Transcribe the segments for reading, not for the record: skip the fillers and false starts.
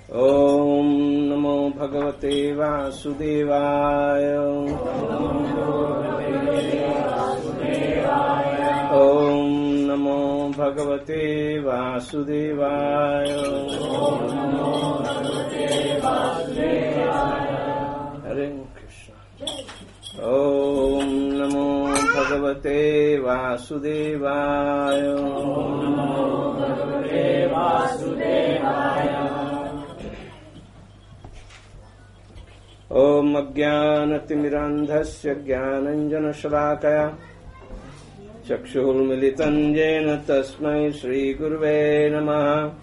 ॐ नमो भगवते वासुदेवाय। ॐ नमो भगवते वासुदेवाय। हरे कृष्ण। ॐ नमो भगवते वासुदेवाय। ॐ अज्ञानतिमिरान्धस्य ज्ञानञ्जनशलाकया चक्षुर्मिलितं येन तस्मै श्रीगुरुवे नमः।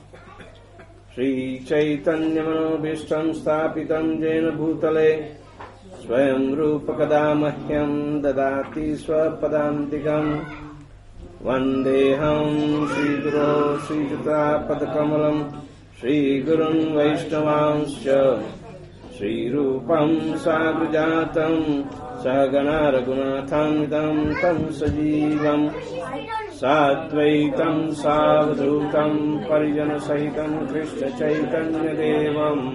श्रीचैतन्यमनोभीष्टं स्थापितं येन भूतले स्वयं रूपकदा मह्यं ददाति स्वपदान्तिकम्। वन्देऽहं श्रीगुरो श्रीयुतापदकमलं श्रीगुरुन् वैष्णवांश्च श्रीरूपं साग्रजातं सहगणा रघुनाथान्वितं तं सजीवं साद्वैतं सावधूतं परिजनसहितं कृष्णचैतन्यदेवं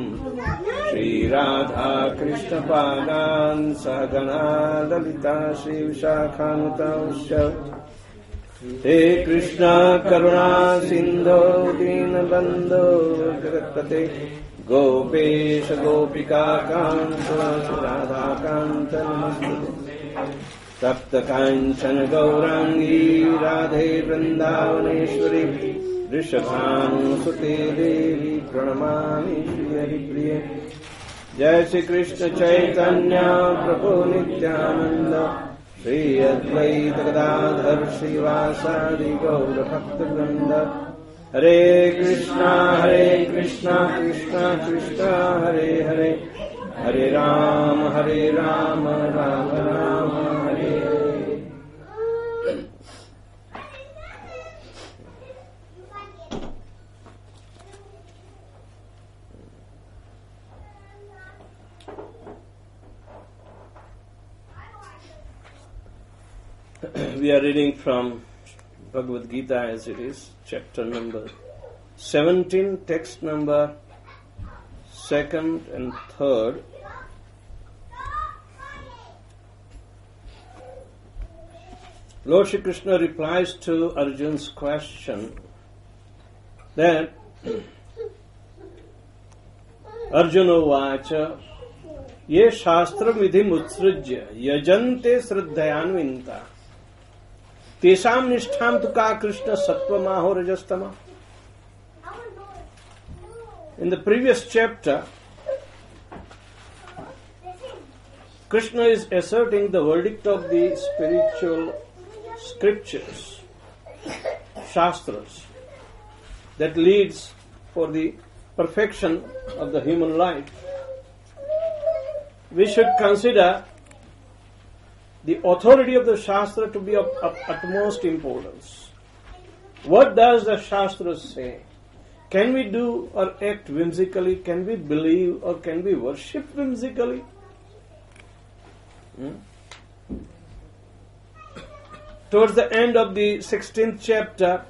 श्रीराधाकृष्णपादान् सहगणा ललिता श्रीविशाखानुतंश्च। हे कृष्णा करुणा सिन्धो दीनबन्धो जगत्पते गोपेश गोपिका कान्त राधाकान्त नमस्ते। तप्त काञ्चन गौरांगी राधे वृन्दावनेश्वरी वृषभानुसुते देवी प्रणमामि श्रीहरिप्रिये। जय श्री कृष्ण चैतन्य प्रभु नित्यानंद श्री अद्वैत गदाधर श्रीवासादि गौर भक्तवृंद। हरे कृष्णा कृष्णा कृष्णा हरे हरे, हरे Ram Ram Ram Hare Hare. We are reading from Bhagavad Gita as it is, chapter number 17, text number 2nd and 3rd. Lord Shri Krishna replies to Arjun's question that Arjuna Vacha ye shastra vidhim utsrujya yajante shraddhayanvinta Tesam nistham tu ka Krishna sattva maho rajastama. In the previous chapter, Krishna is asserting the verdict of the spiritual scriptures, shastras, that leads for the perfection of the human life. We should consider the authority of the Shastra to be of utmost importance. What does the Shastra say? Can we do or act whimsically? Can we believe or can we worship whimsically? Towards the end of the 16th chapter,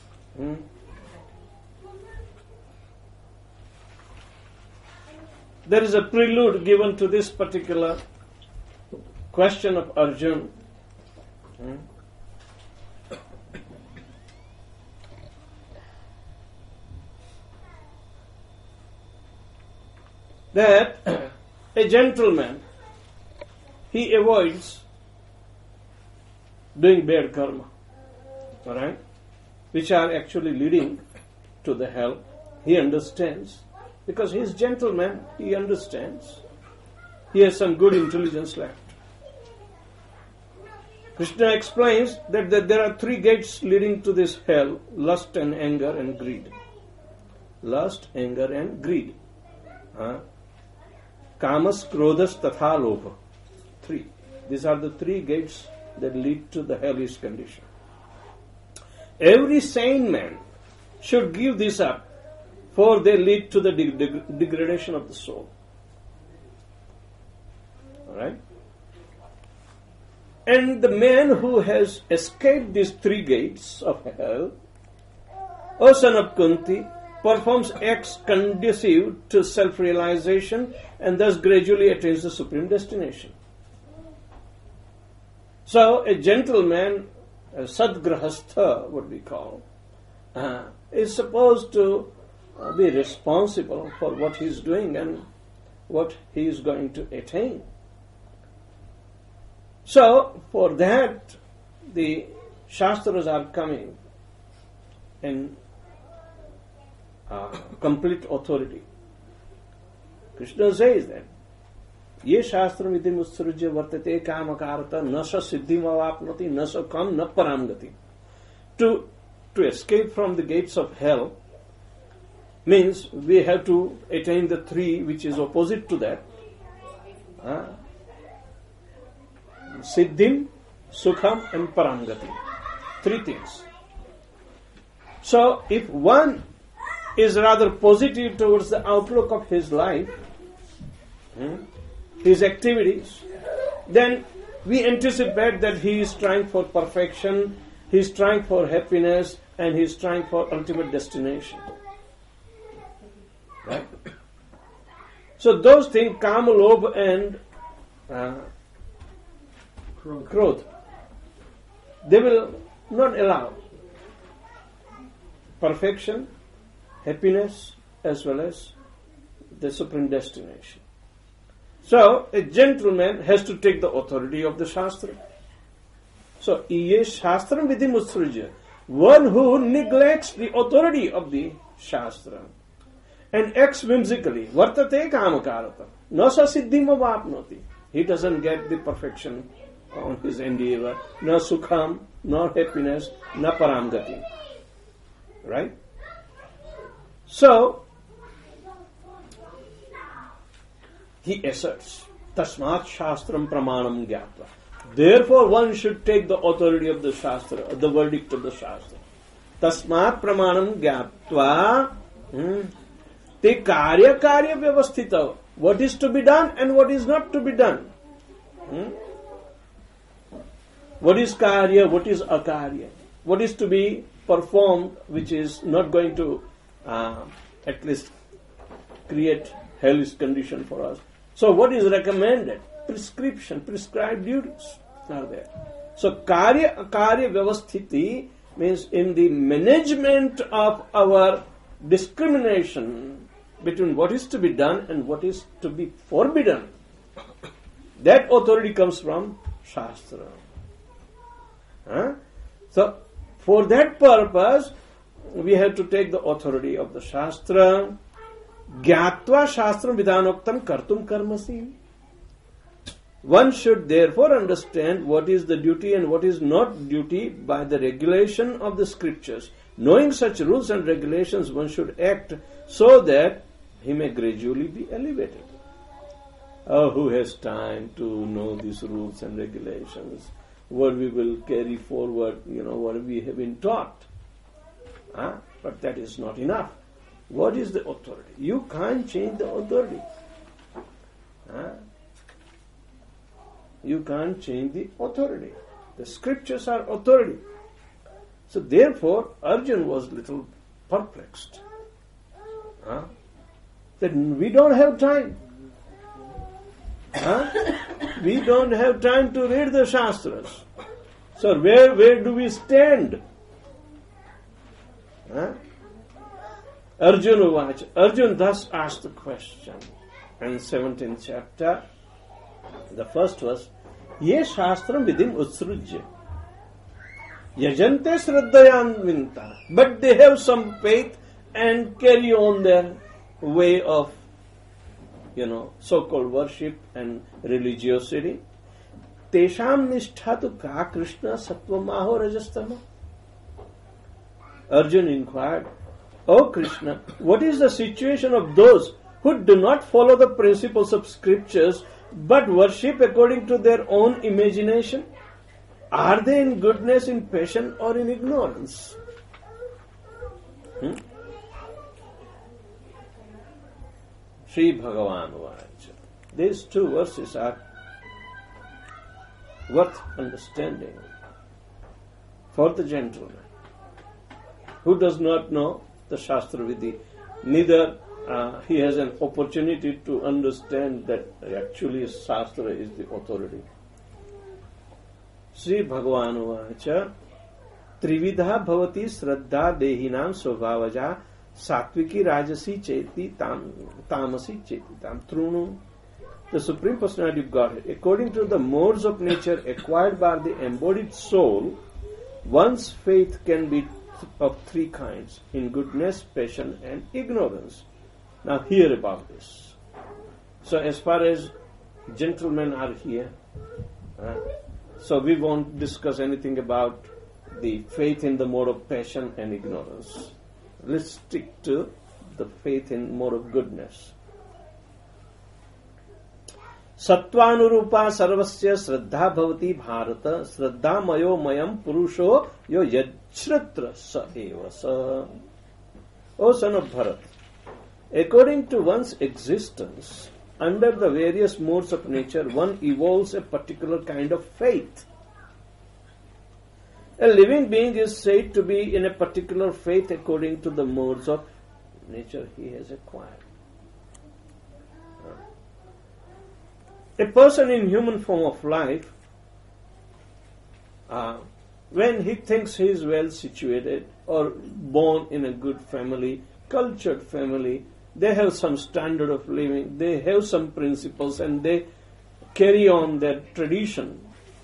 there is a prelude given to this particular question of Arjuna. That a gentleman, he avoids doing bad karma, alright, which are actually leading to the hell. He understands, because he is gentleman, he understands. He has some good intelligence left. Krishna explains that there are three gates leading to this hell: lust and anger and greed. Lust, anger and greed. Kamas, krodhas, tatha, lobha. Three. These are the three gates that lead to the hellish condition. Every sane man should give this up, for they lead to the degradation of the soul. Alright? And the man who has escaped these three gates of hell, O son of Kunti, performs acts conducive to self-realization and thus gradually attains the supreme destination. So a gentleman, a sadgrahastha, what we call, is supposed to be responsible for what he is doing and what he is going to attain. So for that, the Shastras are coming in complete authority. Krishna says that ये शास्त्र मिति मुत्सृज्य वर्तते कामकारता न स सिद्धिम अवाप्नोति न स काम न पराम गति. To escape from the gates of hell means we have to attain the three which is opposite to that. Siddhim, Sukham and Paramgati. Three things. So if one is rather positive towards the outlook of his life, his activities, then we anticipate that he is trying for perfection, he is trying for happiness, and he is trying for ultimate destination. Right? So those things, Kama, Lobha and Krodha, they will not allow perfection, happiness, as well as the supreme destination. So a gentleman has to take the authority of the Shastra. So, ye Shastram vidhi mutsrujya, one who neglects the authority of the Shastra and acts whimsically, vartate kamakarata, na sa siddhim avapnoti. He doesn't get the perfection on his endeavor, na sukham, nor happiness, na paramgati. Right? So, he asserts, tasmat shastram pramanam gyatva. Therefore, one should take the authority of the Shastra, the verdict of the Shastra. Tasmat pramanam gyatva. Te karya vyavasthita. What is to be done and what is not to be done. What is karya, what is akarya. What is to be performed, which is not going to at least create hellish condition for us. So what is recommended? Prescribed duties are there. So karya akarya vyavasthiti means in the management of our discrimination between what is to be done and what is to be forbidden. That authority comes from Shastra. So for that purpose we have to take the authority of the Shastra. Gyatva Shastram Vidhanoktam Kartum Karmasi. One should therefore understand what is the duty and what is not duty by the regulation of the scriptures. Knowing such rules and regulations, one should act so that he may gradually be elevated. Oh, who has time to know these rules and regulations? What we will carry forward, what we have been taught. But that is not enough. What is the authority? You can't change the authority. You can't change the authority. The scriptures are authority. So therefore, Arjuna was little perplexed. That we don't have time. We don't have time to read the Shastras. So where do we stand? Arjuna thus asked the question in 17th chapter, the first verse, Ye Shastram Vidim Utsrujya Yajante Shraddhayanvinta. But they have some faith and carry on their way of, so-called worship and religiosity. Tesham nisthatu ka Krishna sattva-maho rajastama. Arjuna inquired, O Krishna, what is the situation of those who do not follow the principles of scriptures but worship according to their own imagination? Are they in goodness, in passion, or in ignorance? Sri Bhagavan Vacha. These two verses are worth understanding for the gentleman who does not know the Shastra Vidhi neither he has an opportunity to understand that actually Shastra is the authority. Sri Bhagavan Uvacha Trividha bhavati Shraddha Dehinam Svabhavaja Satviki Rajasi Cheti Tamasi Cheti Tam Trunu. The Supreme Personality of Godhead, according to the modes of nature acquired by the embodied soul, one's faith can be of three kinds: in goodness, passion, and ignorance. Now hear about this. So as far as gentlemen are here, so we won't discuss anything about the faith in the mode of passion and ignorance. Let's stick to the faith in mode of goodness. Sattvanurupa sarvasya shraddha bhavati bharata shraddha mayo mayam purusho yo yajshratra sa eva sa. O son of Bharat, according to one's existence, under the various modes of nature, one evolves a particular kind of faith. A living being is said to be in a particular faith according to the modes of nature he has acquired. A person in human form of life, when he thinks he is well situated or born in a good family, cultured family, they have some standard of living, they have some principles, and they carry on their tradition,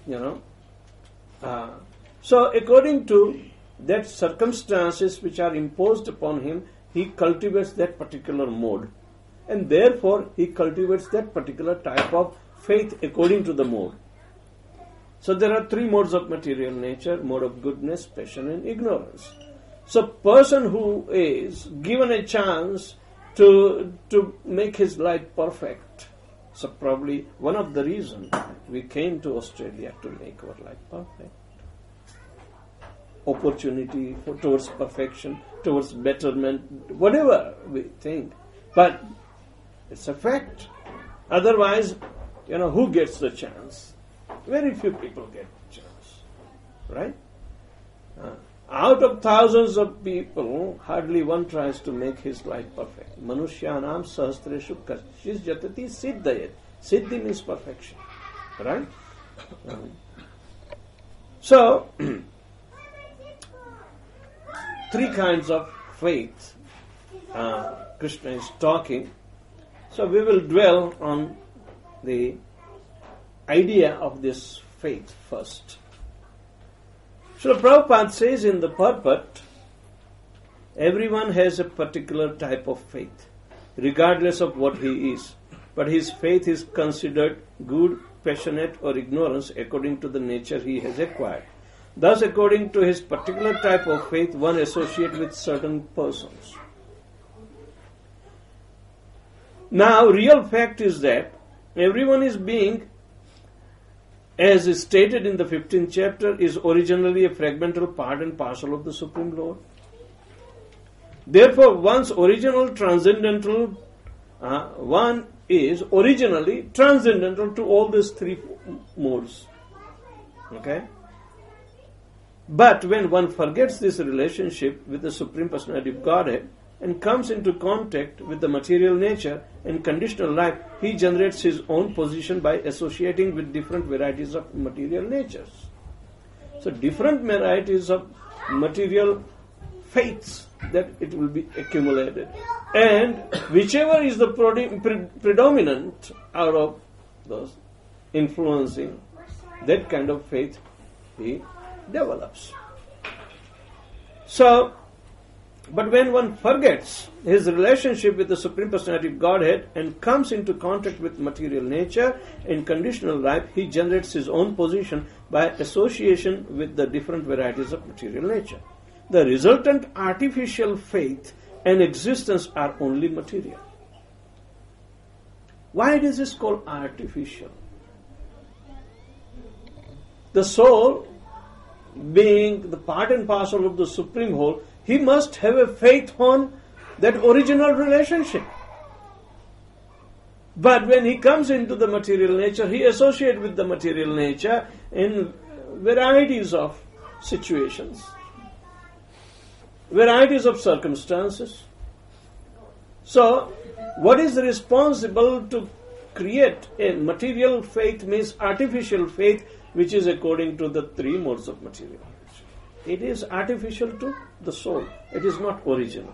So according to that circumstances which are imposed upon him, he cultivates that particular mode. And therefore, he cultivates that particular type of faith according to the mode. So there are three modes of material nature: mode of goodness, passion, and ignorance. So person who is given a chance to make his life perfect. So probably one of the reasons we came to Australia to make our life perfect. Opportunity towards perfection, towards betterment, whatever we think. But it's a fact. Otherwise, who gets the chance? Very few people get the chance. Right? Out of thousands of people, hardly one tries to make his life perfect. Manushyanam sahastreshu kashis jatati siddhayet. Siddhi means perfection. Right? So, three kinds of faith Krishna is talking. So we will dwell on the idea of this faith first. Srila Prabhupada says in the purport, everyone has a particular type of faith, regardless of what he is. But his faith is considered good, passionate, or ignorance according to the nature he has acquired. Thus, according to his particular type of faith, one associates with certain persons. Now, real fact is that everyone is being, as is stated in the 15th chapter, is originally a fragmental part and parcel of the Supreme Lord. Therefore, one's original transcendental, one is originally transcendental to all these three modes. Okay? But when one forgets this relationship with the Supreme Personality of Godhead and comes into contact with the material nature and conditional life, he generates his own position by associating with different varieties of material natures. So different varieties of material faiths that it will be accumulated. And whichever is the predominant out of those influencing, that kind of faith he develops. So, but when one forgets his relationship with the Supreme Personality of Godhead and comes into contact with material nature and conditional life, he generates his own position by association with the different varieties of material nature. The resultant artificial faith and existence are only material. Why is this called artificial? The soul, being the part and parcel of the Supreme Whole, he must have a faith on that original relationship. But when he comes into the material nature, he associates with the material nature in varieties of situations, varieties of circumstances. So, what is responsible to create a material faith means artificial faith, which is according to the three modes of material. It is artificial to the soul. It is not original.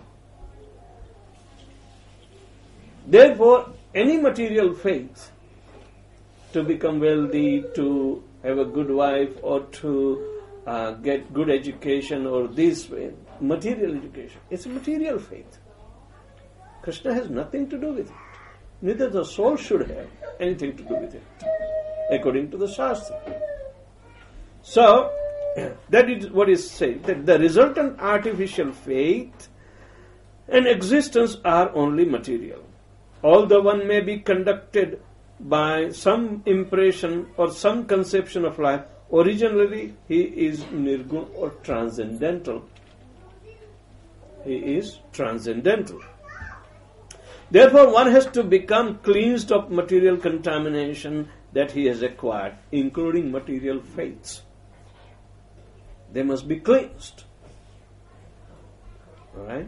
Therefore, any material faith, to become wealthy, to have a good wife, or to get good education, or this way, material education, it's a material faith. Krishna has nothing to do with it. Neither the soul should have anything to do with it, according to the Shastra. So, that is what is said, that the resultant artificial faith and existence are only material. Although one may be conducted by some impression or some conception of life, originally he is nirgun or transcendental. He is transcendental. Therefore, one has to become cleansed of material contamination that he has acquired, including material faiths. They must be cleansed. Alright?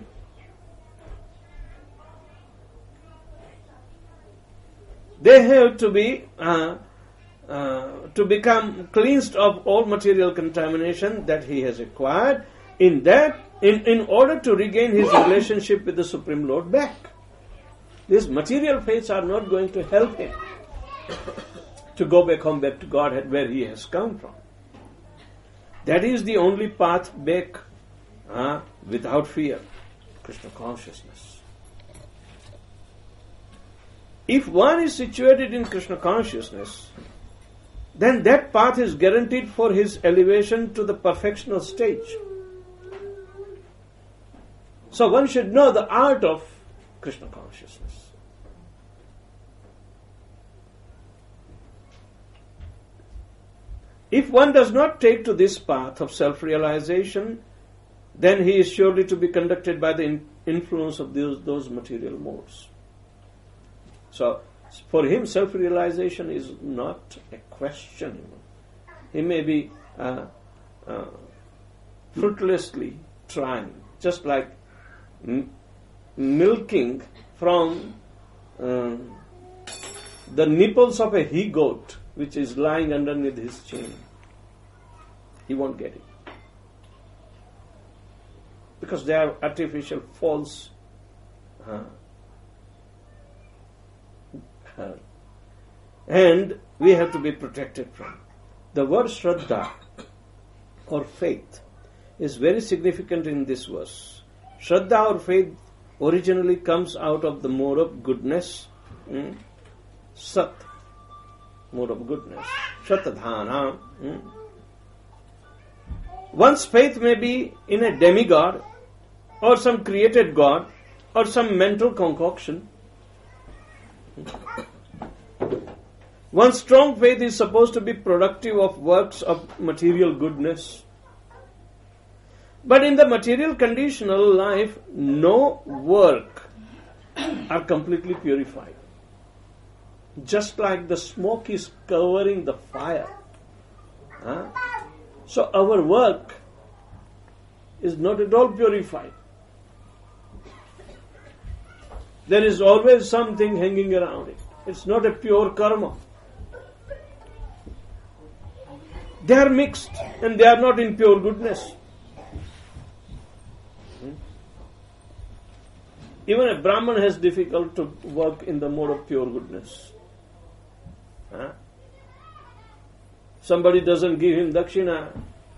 They have to be to become cleansed of all material contamination that he has acquired, in order to regain his relationship with the Supreme Lord back. These material faiths are not going to help him to go back home, back to Godhead, where he has come from. That is the only path back without fear, Krishna consciousness. If one is situated in Krishna consciousness, then that path is guaranteed for his elevation to the perfectional stage. So one should know the art of Krishna consciousness. If one does not take to this path of self-realization, then he is surely to be conducted by the influence of those material modes. So, for him, self-realization is not a question. He may be fruitlessly trying, just like milking from the nipples of a he-goat, which is lying underneath his chin. He won't get it. Because they are artificial, false. And we have to be protected from. The word Shraddha or faith is very significant in this verse. Shraddha or faith originally comes out of the mode of goodness, Sat, mode of goodness, Shatadhana. One's faith may be in a demigod or some created god or some mental concoction. One's strong faith is supposed to be productive of works of material goodness. But in the material conditional life, no work are completely purified. Just like the smoke is covering the fire. So our work is not at all purified. There is always something hanging around it. It's not a pure karma. They are mixed and they are not in pure goodness. Even a Brahman has difficult to work in the mode of pure goodness. Somebody doesn't give him dakshina,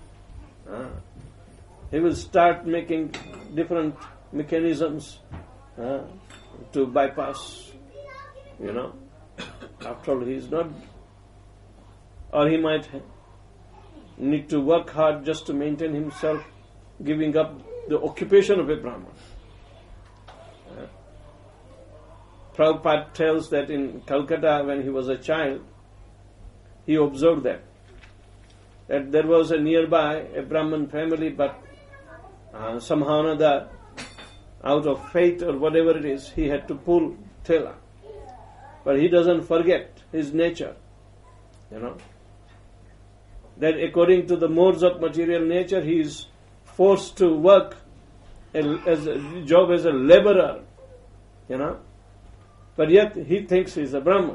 he will start making different mechanisms to bypass, After all, he is not, or he might need to work hard just to maintain himself, giving up the occupation of a Brahman. Prabhupada tells that in Calcutta, when he was a child, he observed that there was a nearby a Brahman family, but somehow or other, out of faith or whatever it is, he had to pull thela. But he doesn't forget his nature, That according to the modes of material nature, he is forced to work as a job as a laborer, but yet he thinks he's a Brahman.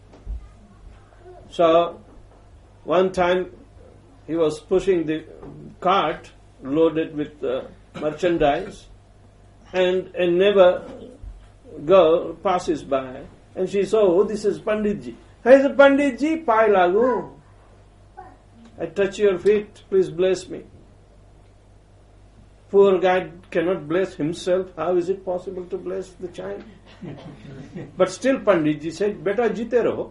So, one time he was pushing the cart loaded with merchandise, and a neighbor girl passes by, and she saw, oh, this is Panditji. Hey, Panditji, pai lagu. I touch your feet, please bless me. Poor guy cannot bless himself. How is it possible to bless the child? But still Panditji said, Beta jite raho.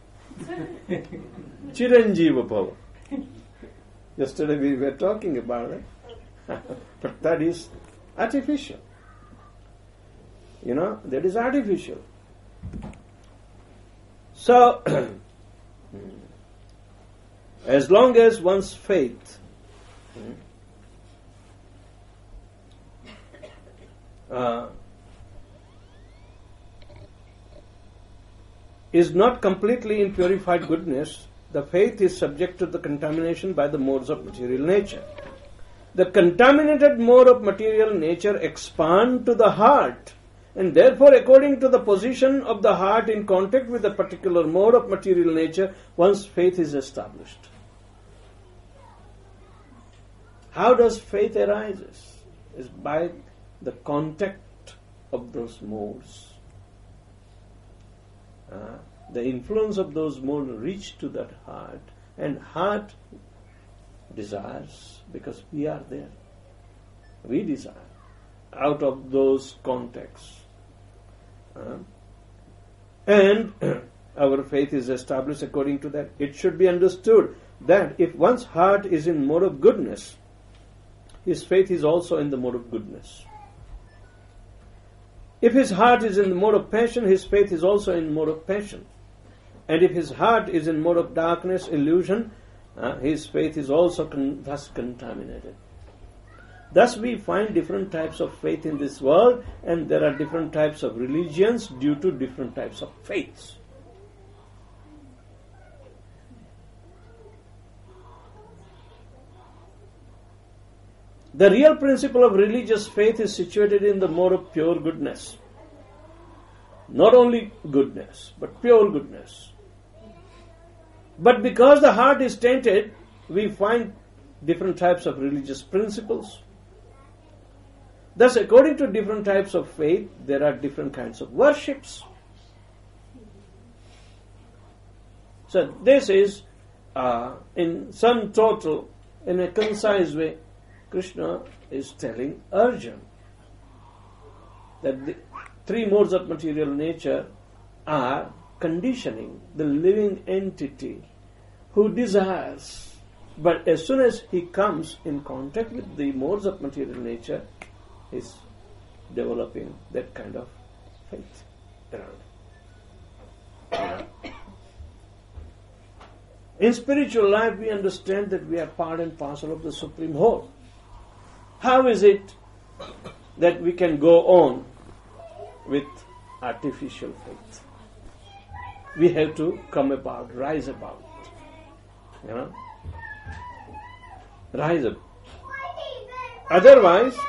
Chiranjeeva bhava. Yesterday we were talking about it. But that is artificial. That is artificial. So, as long as one's faith is not completely in purified goodness, the faith is subject to the contamination by the modes of material nature. The contaminated mode of material nature expand to the heart, and therefore, according to the position of the heart in contact with a particular mode of material nature, one's faith is established. How does faith arises? Is by the contact of those modes. The influence of those modes reach to that heart, and heart desires, because we are there. We desire out of those contexts. And our faith is established according to that. It should be understood that if one's heart is in mode of goodness, his faith is also in the mode of goodness. If his heart is in the mode of passion, his faith is also in mode of passion. And if his heart is in mode of darkness, illusion, his faith is also thus contaminated. Thus we find different types of faith in this world, and there are different types of religions due to different types of faiths. The real principle of religious faith is situated in the mode of pure goodness. Not only goodness, but pure goodness. But because the heart is tainted, we find different types of religious principles. Thus, according to different types of faith, there are different kinds of worships. So this is, in sum total, in a concise way, Krishna is telling Arjuna that the three modes of material nature are conditioning the living entity who desires. But as soon as he comes in contact with the modes of material nature, he is developing that kind of faith around. In spiritual life, we understand that we are part and parcel of the Supreme Whole. How is it that we can go on with artificial faith? We have to come about, rise about. Rise up. Otherwise,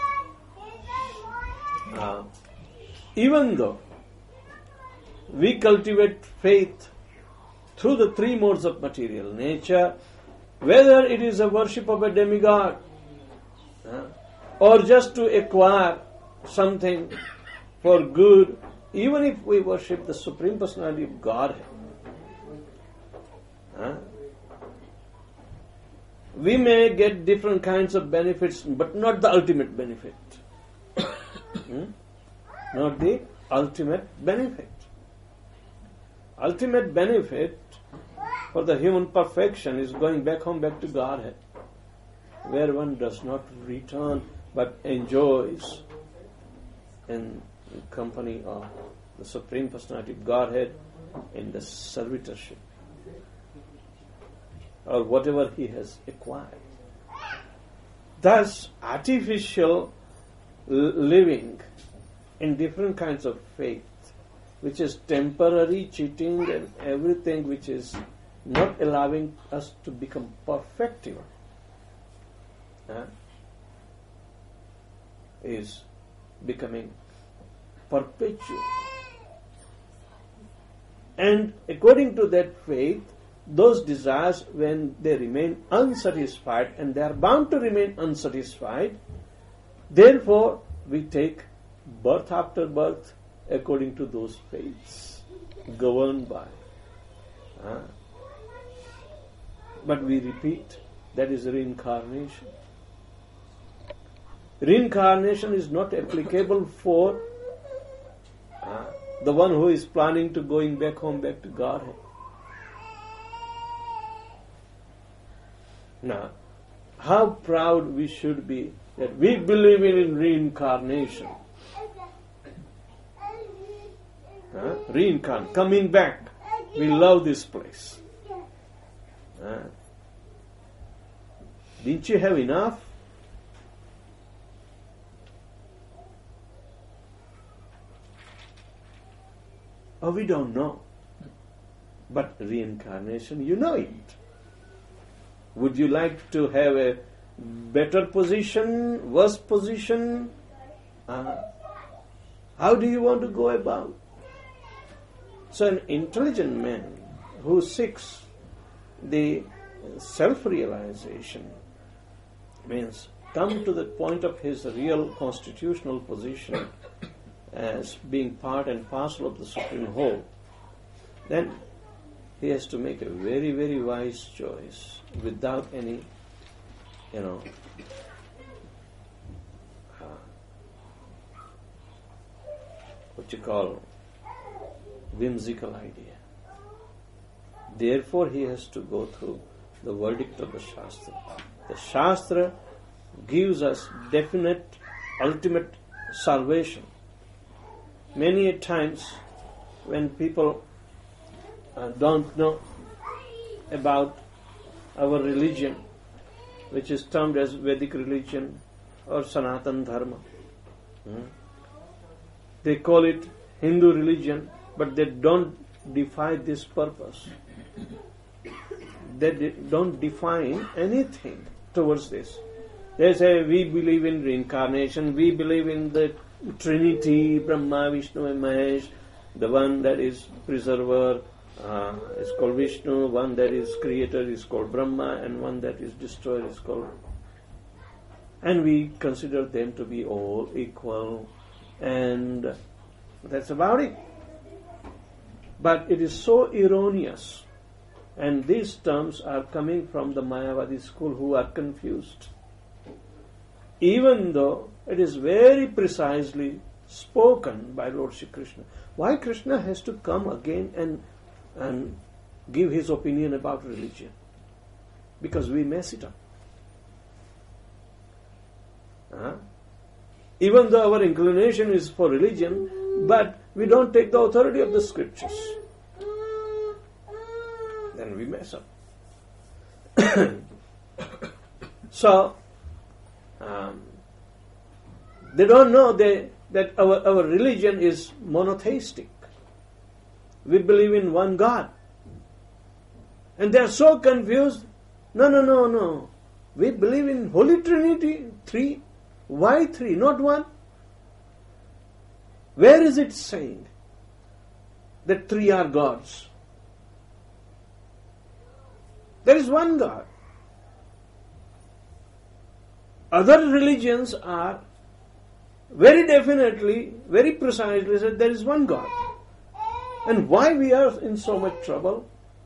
even though we cultivate faith through the three modes of material nature, whether it is a worship of a demigod, or just to acquire something for good, even if we worship the Supreme Personality of Godhead, we may get different kinds of benefits, but not the ultimate benefit. Not the ultimate benefit. Ultimate benefit for the human perfection is going back home, back to Godhead, where one does not return but enjoys in company of the Supreme Personality of Godhead in the servitorship or whatever he has acquired. Thus, artificial living in different kinds of faith, which is temporary, cheating and everything which is not allowing us to become perfective, is becoming perpetual. And according to that faith, those desires, when they remain unsatisfied, and they are bound to remain unsatisfied, therefore we take birth after birth according to those faiths, governed by. But we repeat, that is reincarnation. Reincarnation is not applicable for the one who is planning to going back home, back to Godhead. Now, how proud we should be that we believe in reincarnation. Reincarnation, coming back. We love this place. Didn't you have enough? Oh, we don't know. But reincarnation, you know it. Would you like to have a better position, worse position? How do you want to go about? So an intelligent man who seeks the self-realization means come to the point of his real constitutional position as being part and parcel of the Supreme Whole, then he has to make a very, very wise choice without any, what you call whimsical idea. Therefore, he has to go through the verdict of the Shastra. The Shastra gives us definite, ultimate salvation. Many a times when people don't know about our religion, which is termed as Vedic religion or Sanatan Dharma, they call it Hindu religion, but they don't define this purpose. They don't define anything towards this. They say, we believe in reincarnation, we believe in the Trinity, Brahma, Vishnu and Mahesh. The one that is preserver is called Vishnu, one that is creator is called Brahma, and one that is destroyer is called... And we consider them to be all equal, and that's about it. But it is so erroneous, and these terms are coming from the Mayavadi school who are confused. Even though it is very precisely spoken by Lord Shri Krishna. Why Krishna has to come again and give his opinion about religion? Because we mess it up. Even though our inclination is for religion, but we don't take the authority of the scriptures. Then we mess up. So, they don't know that our religion is monotheistic. We believe in one God. And they are so confused. No. We believe in Holy Trinity, three. Why three, not one? Where is it saying that three are gods? There is one God. Other religions are very definitely, very precisely said there is one God. And why we are in so much trouble?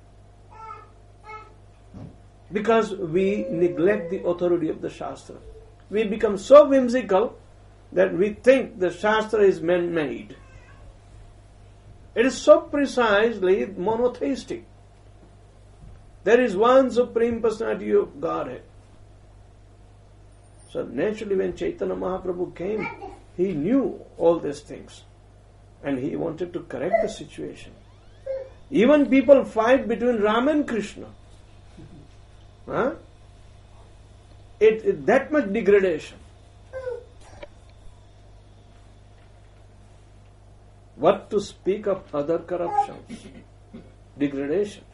Because we neglect the authority of the Shastra. We become so whimsical that we think the Shastra is man-made. It is so precisely monotheistic. There is one Supreme Personality of Godhead. So naturally when Chaitanya Mahaprabhu came, he knew all these things. And he wanted to correct the situation. Even people fight between Ram and Krishna. It that much degradation. What to speak of other corruptions? Degradation.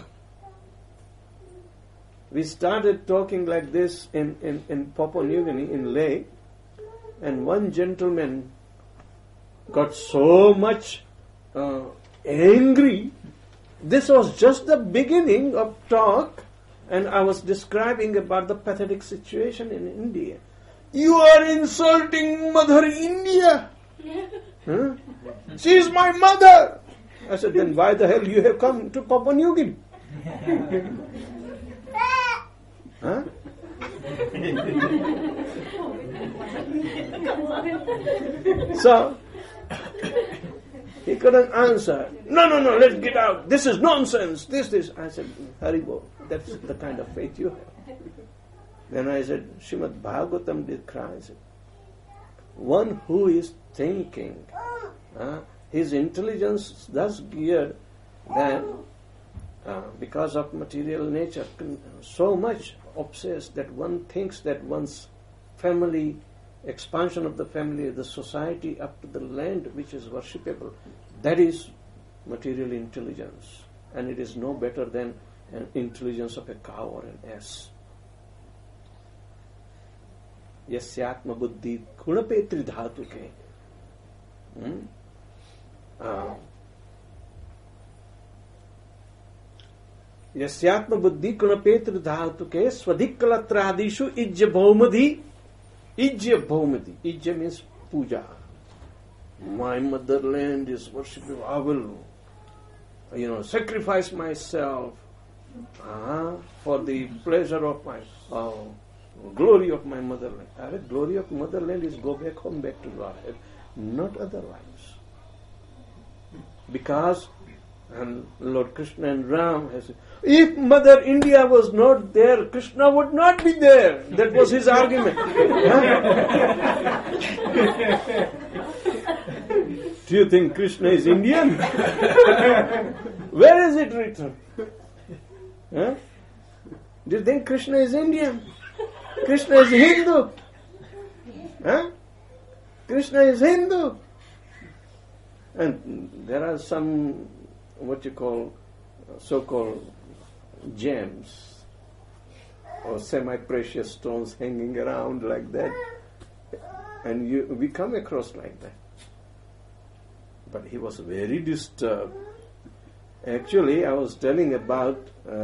We started talking like this in Papua New Guinea, in Leh, and one gentleman got so much angry. This was just the beginning of talk, and I was describing about the pathetic situation in India. You are insulting Mother India. Huh? She is my mother. I said, then why the hell you have come to Papua New Guinea? Huh? So, he couldn't answer. No, let's get out. This is nonsense. This. I said, Haribo, that's the kind of faith you have. Then I said, Srimad Bhagavatam did cry. I said, one who is thinking, his intelligence is thus geared that because of material nature, so much obsessed that one thinks that one's family, expansion of the family, the society up to the land which is worshipable, that is material intelligence. And it is no better than an intelligence of a cow or an ass. Yasyatma buddhi kunapetri dhatuke. Yasyatma buddhi kunapetri dhatuke swadhikkalatrādishu ijya bhaumadhi. Ijya bhaumadhi. Ijya means puja. My motherland is worshipable. I will, sacrifice myself for the pleasure of my glory of my motherland. Glory of motherland is go back home, back to Godhead, not otherwise. Because Lord Krishna and Ram has said, if Mother India was not there, Krishna would not be there. That was his argument. Do you think Krishna is Indian? Where is it written? Do you think Krishna is Indian? Krishna is Hindu. Krishna is Hindu. And there are some, so-called gems or semi-precious stones hanging around like that. And we come across like that. But he was very disturbed. Actually, I was telling about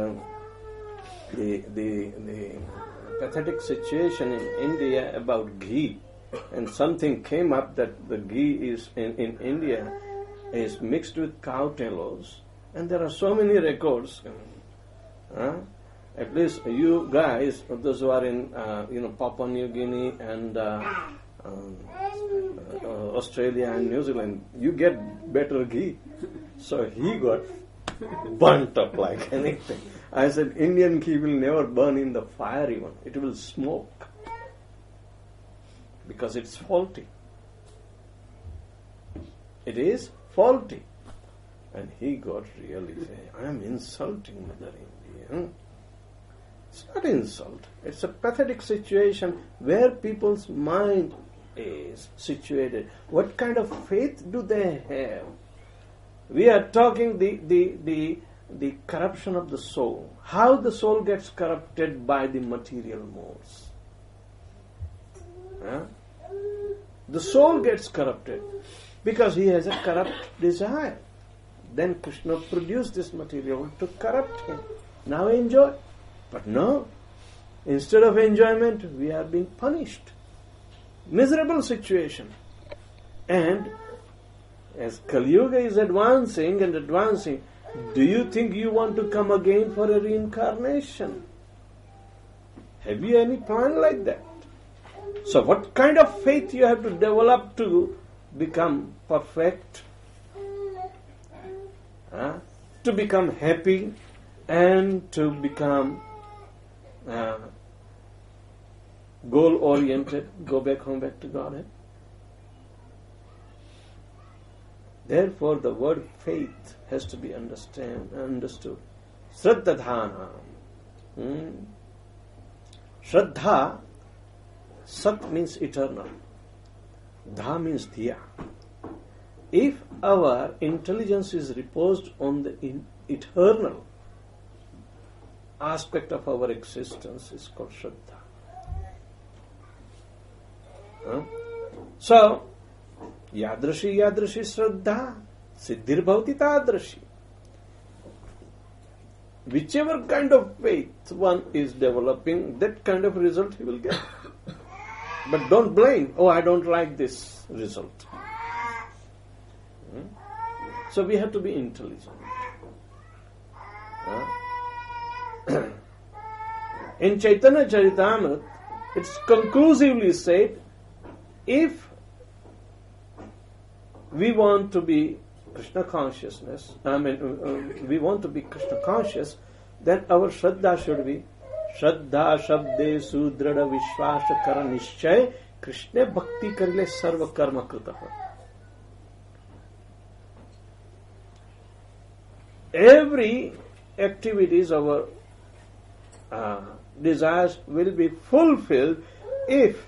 the pathetic situation in India about ghee, and something came up that the ghee is in India is mixed with cow tallows, and there are so many records. At least you guys, those who are in Papua New Guinea and Australia and New Zealand, you get better ghee. So he got burnt up like anything. I said, Indian ghee will never burn in the fire even. It will smoke. Because it's faulty. It is faulty. And he got really saying, I am insulting Mother India. It's not insult. It's a pathetic situation where people's mind is situated. What kind of faith do they have? We are talking the corruption of the soul. How the soul gets corrupted by the material modes. The soul gets corrupted because he has a corrupt desire. Then Krishna produced this material to corrupt him. Now enjoy. But no. Instead of enjoyment, we are being punished. Miserable situation. And as Kali Yuga is advancing, do you think you want to come again for a reincarnation? Have you any plan like that? So what kind of faith you have to develop to become perfect? To become happy and to become goal-oriented, go back home, back to Godhead. Therefore, the word faith has to be understood. Shraddha dhana. Shraddha, Sat means eternal. Dha means dhiya. If our intelligence is reposed on the eternal aspect of our existence, is called Shraddha. So, Yadrashi yadrashi shraddha, siddhir bhavati tadrashi. Whichever kind of faith one is developing, that kind of result he will get. But don't blame, oh, I don't like this result. So we have to be intelligent. In Chaitanya Charitamrita, it's conclusively said, if we want to be Krishna consciousness, we want to be Krishna conscious, then our Shraddha should be Shraddha Shabde Sudrada Vishwasa Kara Nishchay Krishna Bhakti Karile Sarva Karma Kritaha. Every activities, our desires will be fulfilled if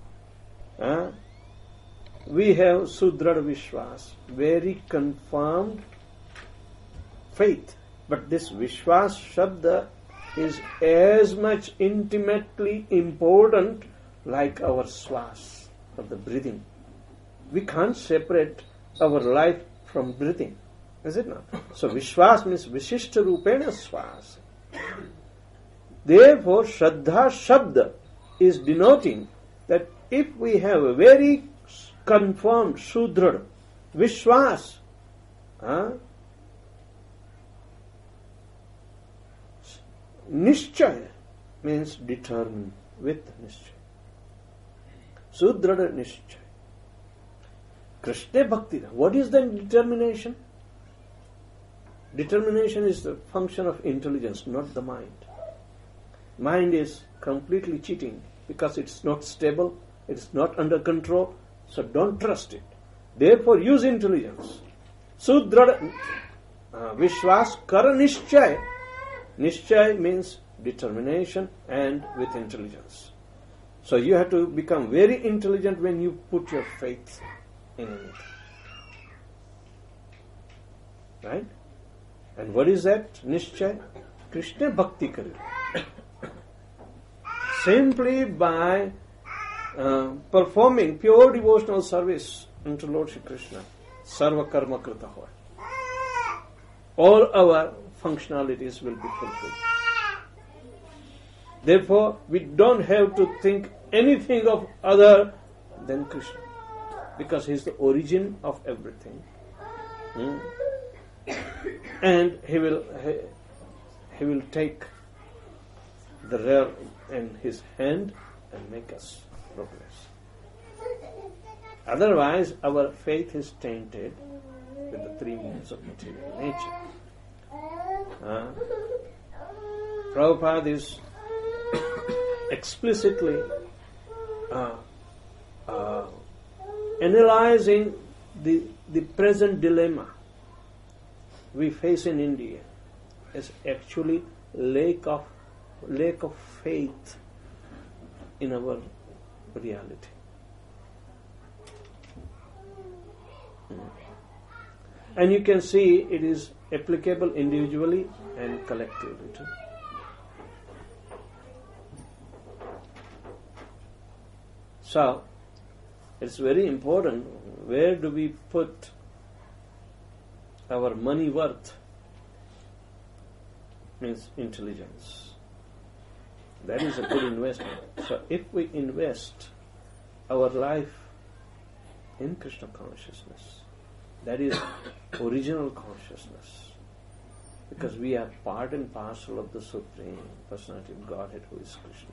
we have Sudrada Vishwas, very confirmed faith. But this Vishwas Shabda is as much intimately important like our swas of the breathing. We can't separate our life from breathing, is it not? So Vishwas means Vishishta Rupena Swas. Therefore, Shraddha Shabda is denoting that if we have a very confirmed Sudrada Vishwas, Nishchaya means determined with Nishchaya. Sudrada Nishchaya. Krishna Bhakti. What is the determination? Determination is the function of intelligence, not the mind. Mind is completely cheating because it's not stable, it's not under control, so don't trust it. Therefore, use intelligence. Sudrada Vishwas Kara Nishchay. Nishchay means determination and with intelligence. So you have to become very intelligent when you put your faith in anything. Right? And what is that Nishchay? Krishna Bhakti Kari. Simply by performing pure devotional service unto Lord Shri Krishna, Sarva Karma Krita Hoy. All our functionalities will be fulfilled. Therefore, we don't have to think anything of other than Krishna, because He is the origin of everything. And He will take the realm in His hand and make us progress. Otherwise, our faith is tainted with the three modes of material nature. Prabhupada is explicitly analyzing the present dilemma we face in India is actually lack of faith in our reality. And you can see it is applicable individually and collectively too. So, it's very important, where do we put our money worth? Means intelligence. That is a good investment. So if we invest our life in Krishna consciousness, that is original consciousness, because we are part and parcel of the Supreme Personality of Godhead who is Krishna.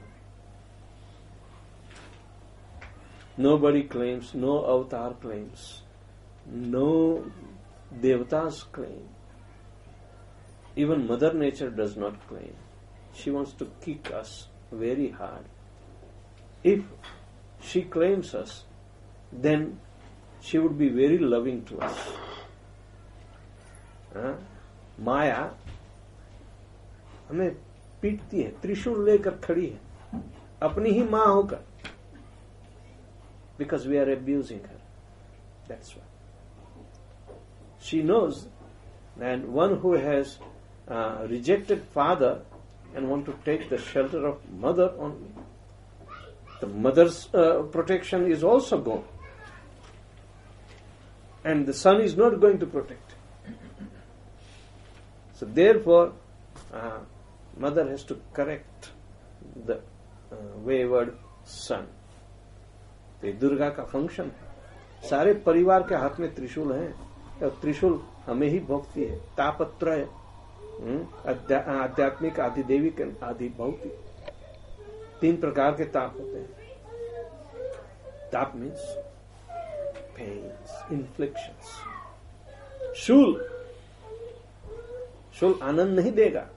Nobody claims, no avatar claims, no devatas claim. Even Mother Nature does not claim. She wants to kick us very hard. If she claims us, then she would be very loving to us. माया हमें पीटती है, त्रिशूल लेकर खड़ी है, अपनी ही माँ होकर, because we are abusing her. That's why. She knows that one who has rejected father and want to take the shelter of mother only, the mother's protection is also gone. and the son is not going to protect. So therefore, mother has to correct the wayward son. तो दुर्गा का function है. सारे परिवार के हाथ में त्रिशूल है और त्रिशूल हमें ही भोगती है. तापत्रय, आध्यात्मिक, आधिदेविक, आधि भौतिक, 3 प्रकार के ताप होते हैं. ताप मीन्स पेन्स, इन्फ्लिक्शंस. शूल आनंद नहीं देगा.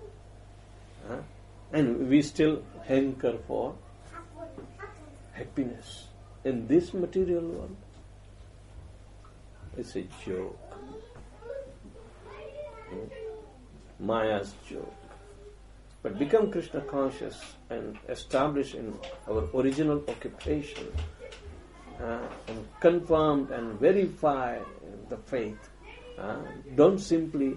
And we still hanker for happiness in this material world. It's a joke. Maya's joke. But become Krishna conscious and establish in our original occupation and confirm and verify the faith. Don't simply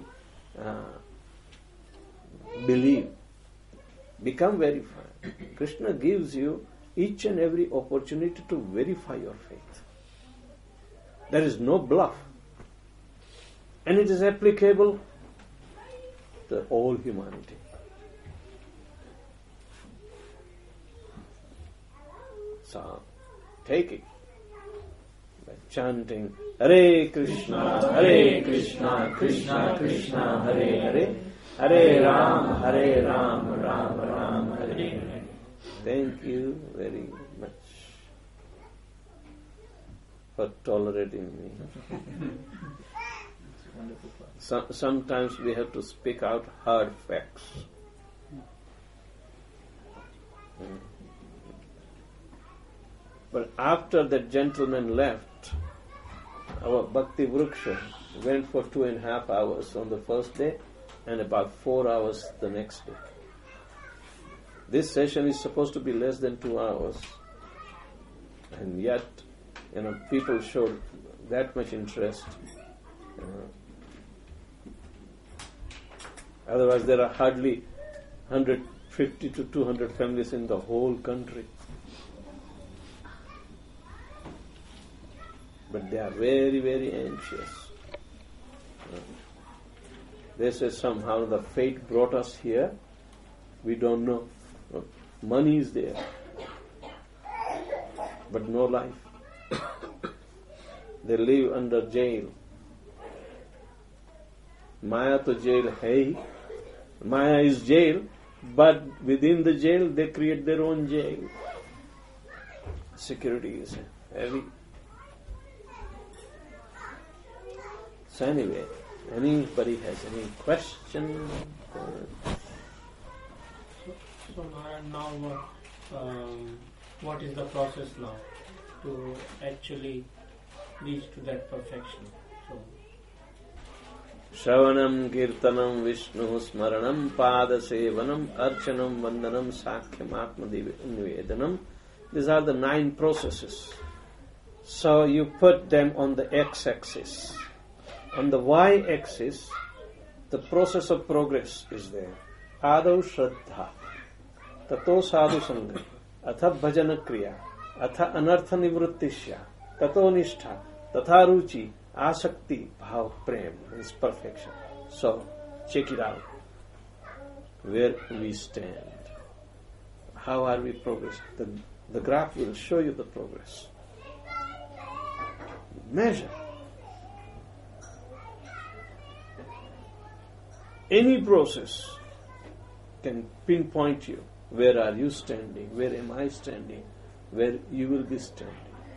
believe. Become verified. Krishna gives you each and every opportunity to verify your faith. There is no bluff. And it is applicable to all humanity. So, take it by chanting Hare Krishna, Krishna Krishna, Hare Hare, Hare Ram, Ram Ram, Hare Hare. Thank you very much for tolerating me. Sometimes we have to speak out hard facts. But after that gentleman left, our Bhakti Vriksha went for 2.5 hours on the first day and about 4 hours the next day. This session is supposed to be less than 2 hours, and yet, people showed that much interest. Otherwise, there are hardly 150 to 200 families in the whole country. But they are very, very anxious. They say somehow the fate brought us here. We don't know. Money is there, but no life. They live under jail. Maya to jail hai. Maya is jail, but within the jail they create their own jail. Security is heavy. So anyway, anybody has any question? So now what is the process now to actually reach to that perfection? So, Shravanam, Kirtanam, Vishnu, Smaranam, Pada Sevanam, Archanam, Vandanam, Sakhyam, Atma Nivedanam. These are the 9 processes. So you put them on the x-axis. On the y-axis, the process of progress is there. Adau Shraddha, Tato Sadhu Sangha, Atha Bhajana Kriya, Atha Anartha Nivruttishya, Tato Nishtha, Tatha Ruchi, Asakti, Bhav Prem is perfection. So, check it out. Where we stand. How are we progressing? The graph will show you the progress. Measure. Any process can pinpoint you. Where are you standing? Where am I standing? Where you will be standing.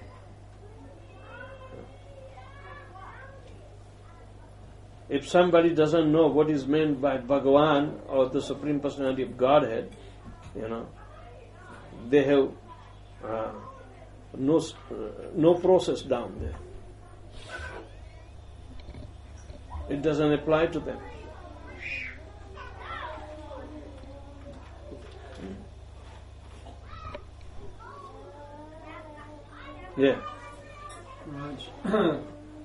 If somebody doesn't know what is meant by Bhagavan or the Supreme Personality of Godhead, they have no process down there. It doesn't apply to them. Yeah. Raj,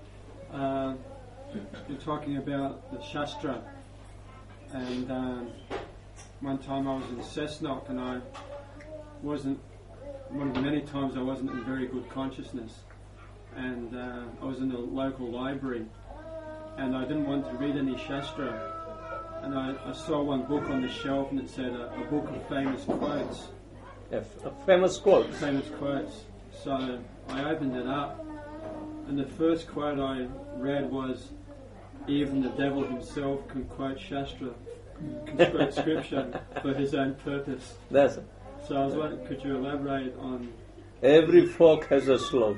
you're talking about the Shastra, and one time I was in Cessnock and one of the many times I wasn't in very good consciousness, and I was in the local library, and I didn't want to read any Shastra, and I saw one book on the shelf, and it said a book of famous quotes. A famous quote. Famous quotes. So I opened it up, and the first quote I read was, "Even the devil himself can quote Shastra, can quote scripture for his own purpose." That's it. So I was wondering, could you elaborate on? Every folk has a slok.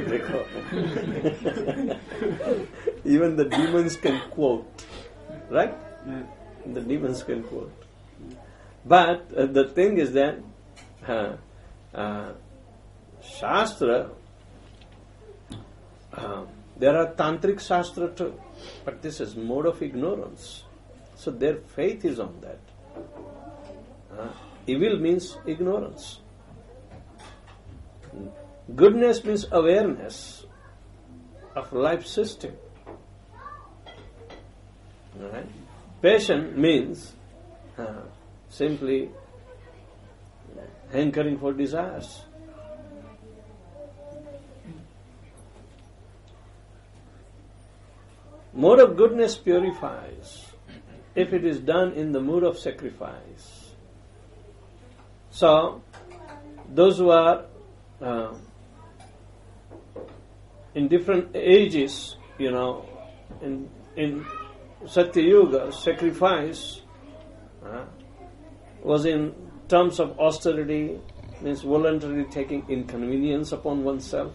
Even the demons can quote, right? Yeah. The demons can quote. But the thing is that Shastra, there are Tantric Shastra too, but this is mode of ignorance. So their faith is on that. Evil means ignorance. Goodness means awareness of life system. Right? Passion means simply hankering for desires. Mode of goodness purifies if it is done in the mood of sacrifice. So, those who are in different ages, in Satya Yuga, sacrifice was in terms of austerity, means voluntarily taking inconvenience upon oneself.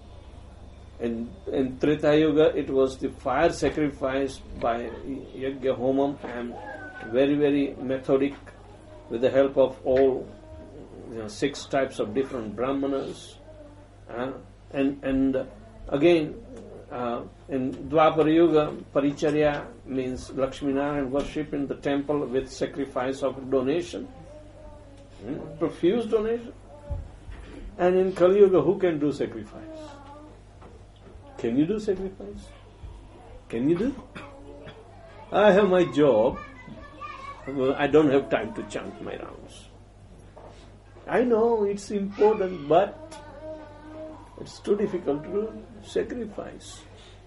In Treta Yuga, it was the fire sacrifice by Yajna Homam, and very, very methodic, with the help of all 6 types of different brahmanas. And again, in Dwapara Yuga, Paricharya means Lakshmi Narayan worship in the temple with sacrifice of donation, profuse donation. And in Kali Yuga, who can do sacrifice? Can you do sacrifice? Can you do? I have my job. I don't have time to chant my rounds. I know it's important, but it's too difficult to do sacrifice.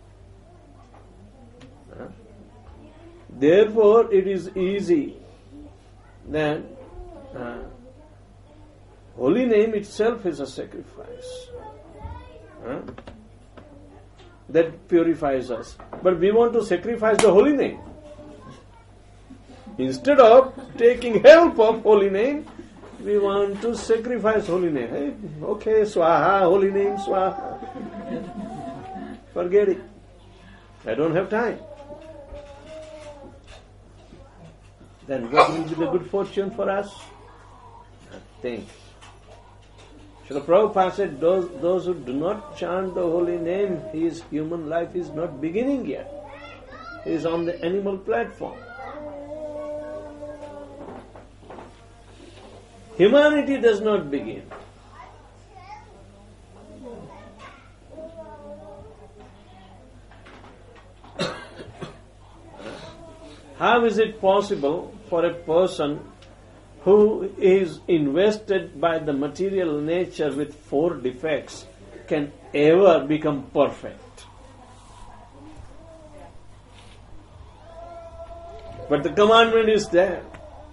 Therefore, it is easy that holy name itself is a sacrifice. That purifies us. But we want to sacrifice the holy name. Instead of taking help of holy name, we want to sacrifice holy name. Hey, okay, swaha, holy name, swaha. Forget it. I don't have time. Then what will be the good fortune for us? Nothing. Srila Prabhupada said, those who do not chant the holy name, his human life is not beginning yet. He is on the animal platform. Humanity does not begin. How is it possible for a person who is invested by the material nature with 4 defects can ever become perfect? But the commandment is there.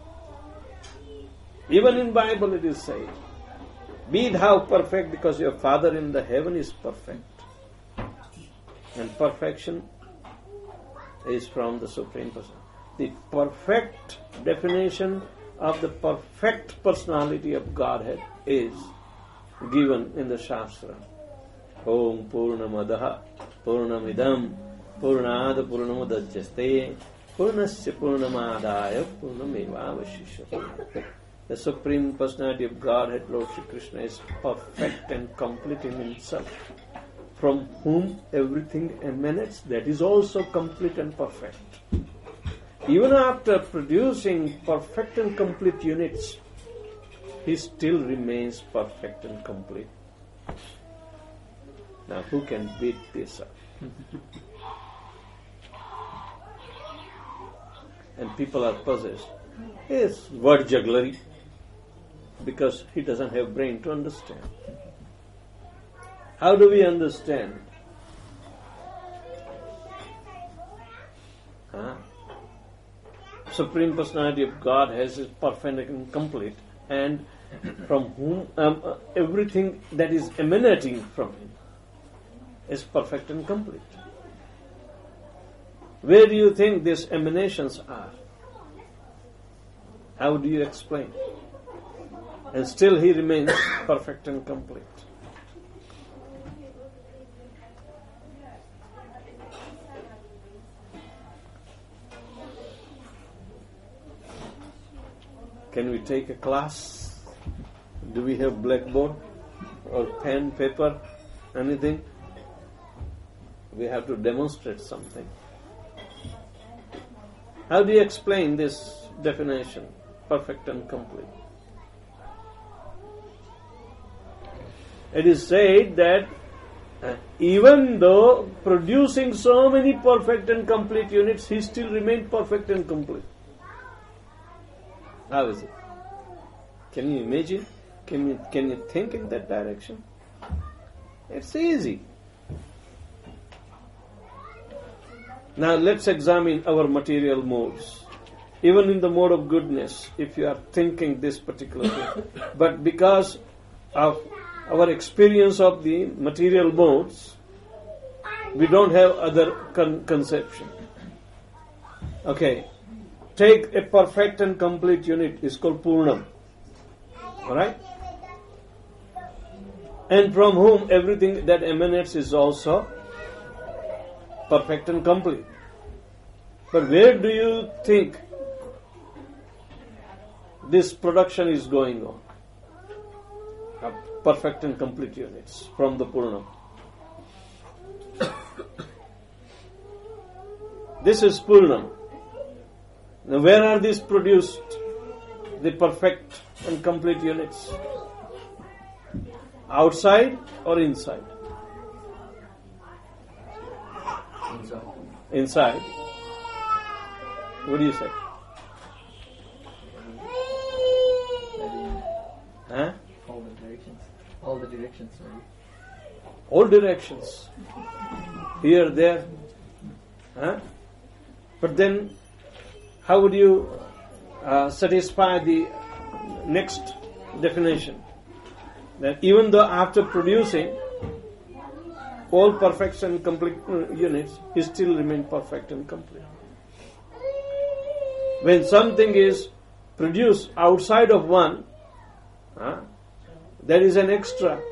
Even in Bible it is said, be thou perfect because your Father in the heaven is perfect. And perfection is from the Supreme Person. The perfect definition of the perfect personality of Godhead is given in the Shastra. Om Purnamadaha Purnamidam Purnada Purnamudajyaste Purnasya Purnamadaya Purnamevavashishyate. The Supreme Personality of Godhead, Lord Shri Krishna, is perfect and complete in himself, from whom everything emanates. That is also complete and perfect. Even after producing perfect and complete units, he still remains perfect and complete. Now, who can beat this up? And people are possessed. Yes, word jugglery, because he doesn't have brain to understand. How do we understand? Supreme Personality of God has is perfect and complete, and from whom everything that is emanating from Him is perfect and complete. Where do you think these emanations are? How do you explain? And still He remains perfect and complete. Can we take a class? Do we have blackboard or pen, paper, anything? We have to demonstrate something. How do you explain this definition, perfect and complete? It is said that even though producing so many perfect and complete units, He still remained perfect and complete. How is it? Can you imagine? Can you think in that direction? It's easy. Now let's examine our material modes. Even in the mode of goodness, if you are thinking this particular thing, but because of our experience of the material modes, we don't have other conception. Okay. Take a perfect and complete unit, is called Purnam. Alright? And from whom everything that emanates is also perfect and complete. But where do you think this production is going on? Perfect and complete units from the Purnam. This is Purnam. Now, where are these produced? The perfect and complete units? Outside or inside? Inside. What do you say? Huh? All the directions. All the directions, sorry. All directions. Here, there. Huh? But then, how would you satisfy the next definition? That even though after producing all perfect and complete units, He still remains perfect and complete. When something is produced outside of one, there is an extra.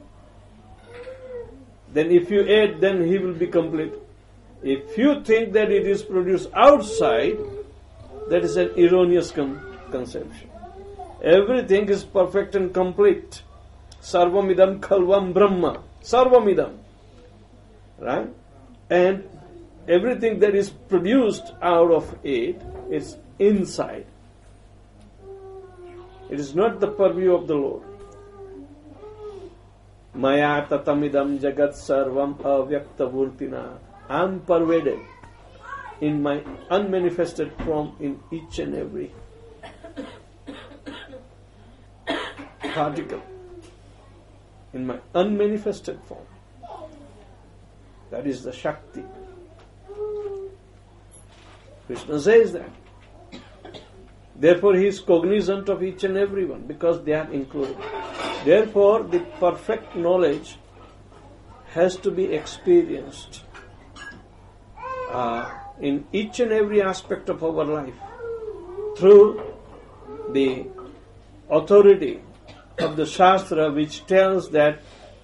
Then if you add, then He will be complete. If you think that it is produced outside, that is an erroneous conception. Everything is perfect and complete. Sarvamidam khalvam brahma. Sarvamidam. Right? And everything that is produced out of it is inside. It is not the purview of the Lord. Maya tatamidam jagat sarvam avyakta vurtina. I am pervaded in my unmanifested form in each and every particle. In my unmanifested form. That is the Shakti. Krishna says that. Therefore, He is cognizant of each and every one because they are included. Therefore, the perfect knowledge has to be experienced in each and every aspect of our life through the authority of the Shastra, which tells that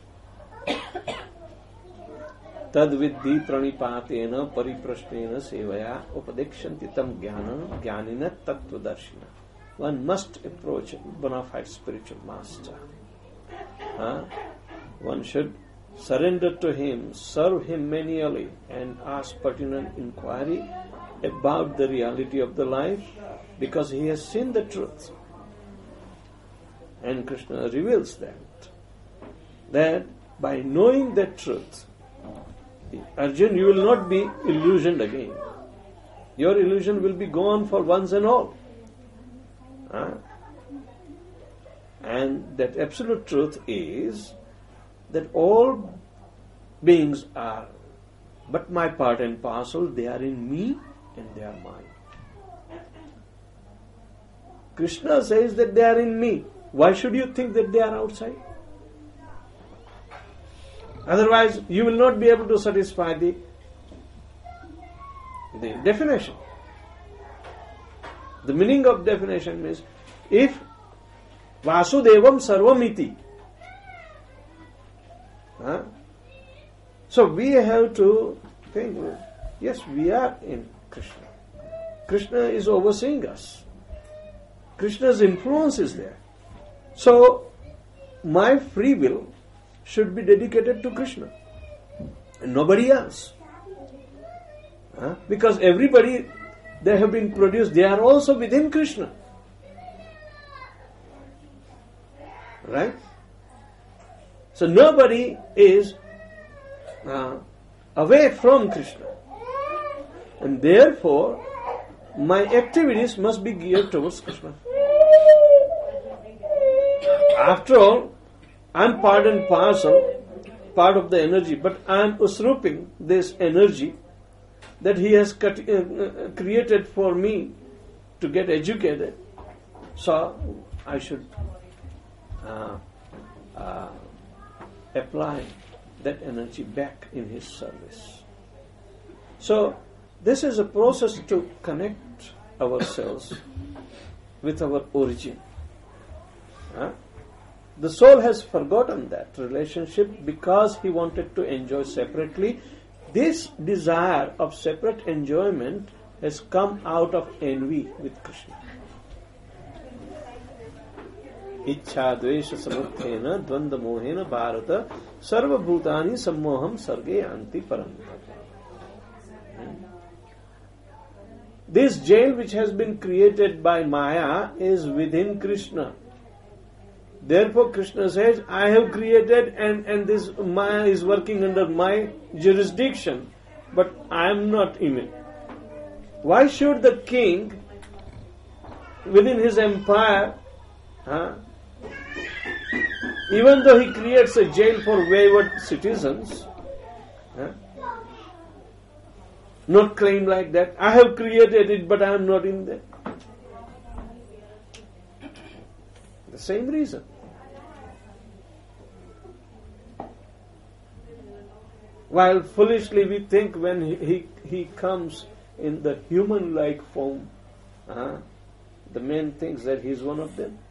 tad viddhi pranipatena pariprashnena sevaya upadekshanti tam jnanina tattvadarshina. One must approach a bona fide spiritual master. One should surrender to him, serve him menially, and ask pertinent inquiry about the reality of the life, because he has seen the truth. And Krishna reveals that by knowing that truth, Arjun, you will not be illusioned again. Your illusion will be gone for once and all. And that absolute truth is that all beings are, but my part and parcel, they are in me and they are mine. Krishna says that they are in me. Why should you think that they are outside? Otherwise, you will not be able to satisfy the definition. The meaning of definition means, if Vasudevam Sarvamiti, so we have to think, yes, we are in Krishna. Krishna is overseeing us. Krishna's influence is there. So, my free will should be dedicated to Krishna and nobody else. Because everybody, they have been produced, they are also within Krishna. Right? So nobody is away from Krishna. And therefore, my activities must be geared towards Krishna. After all, I am part and parcel, part of the energy, but I am usurping this energy that He has created for me to get educated. So I should apply that energy back in His service. So this is a process to connect ourselves with our origin. The soul has forgotten that relationship because he wanted to enjoy separately. This desire of separate enjoyment has come out of envy with Krishna. Ichha dvesha samukhena dvanda mohena bharata sarva bhutani sammoham sarge anti parantapa. This jail which has been created by Maya is within Krishna. Therefore Krishna says, I have created and this Maya is working under my jurisdiction, but I am not in it. Why should the king within his empire, even though he creates a jail for wayward citizens, not claim like that, I have created it but I am not in there? The same reason. While foolishly we think when he comes in the human-like form, the man thinks that he is one of them.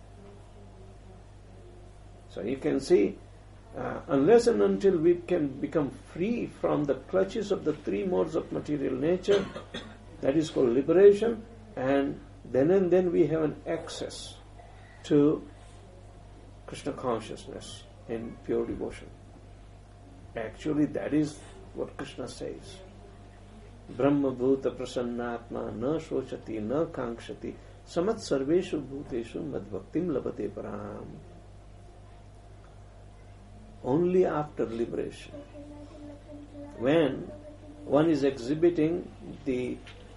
So you can see, unless and until we can become free from the clutches of the three modes of material nature, that is called liberation, and then we have an access to Krishna consciousness in pure devotion. Actually, that is what Krishna says. Brahma bhuta prasannatma na shochati na kankshati samat sarveshu bhuteshu madbhaktim labate param. Only after liberation, when one is exhibiting the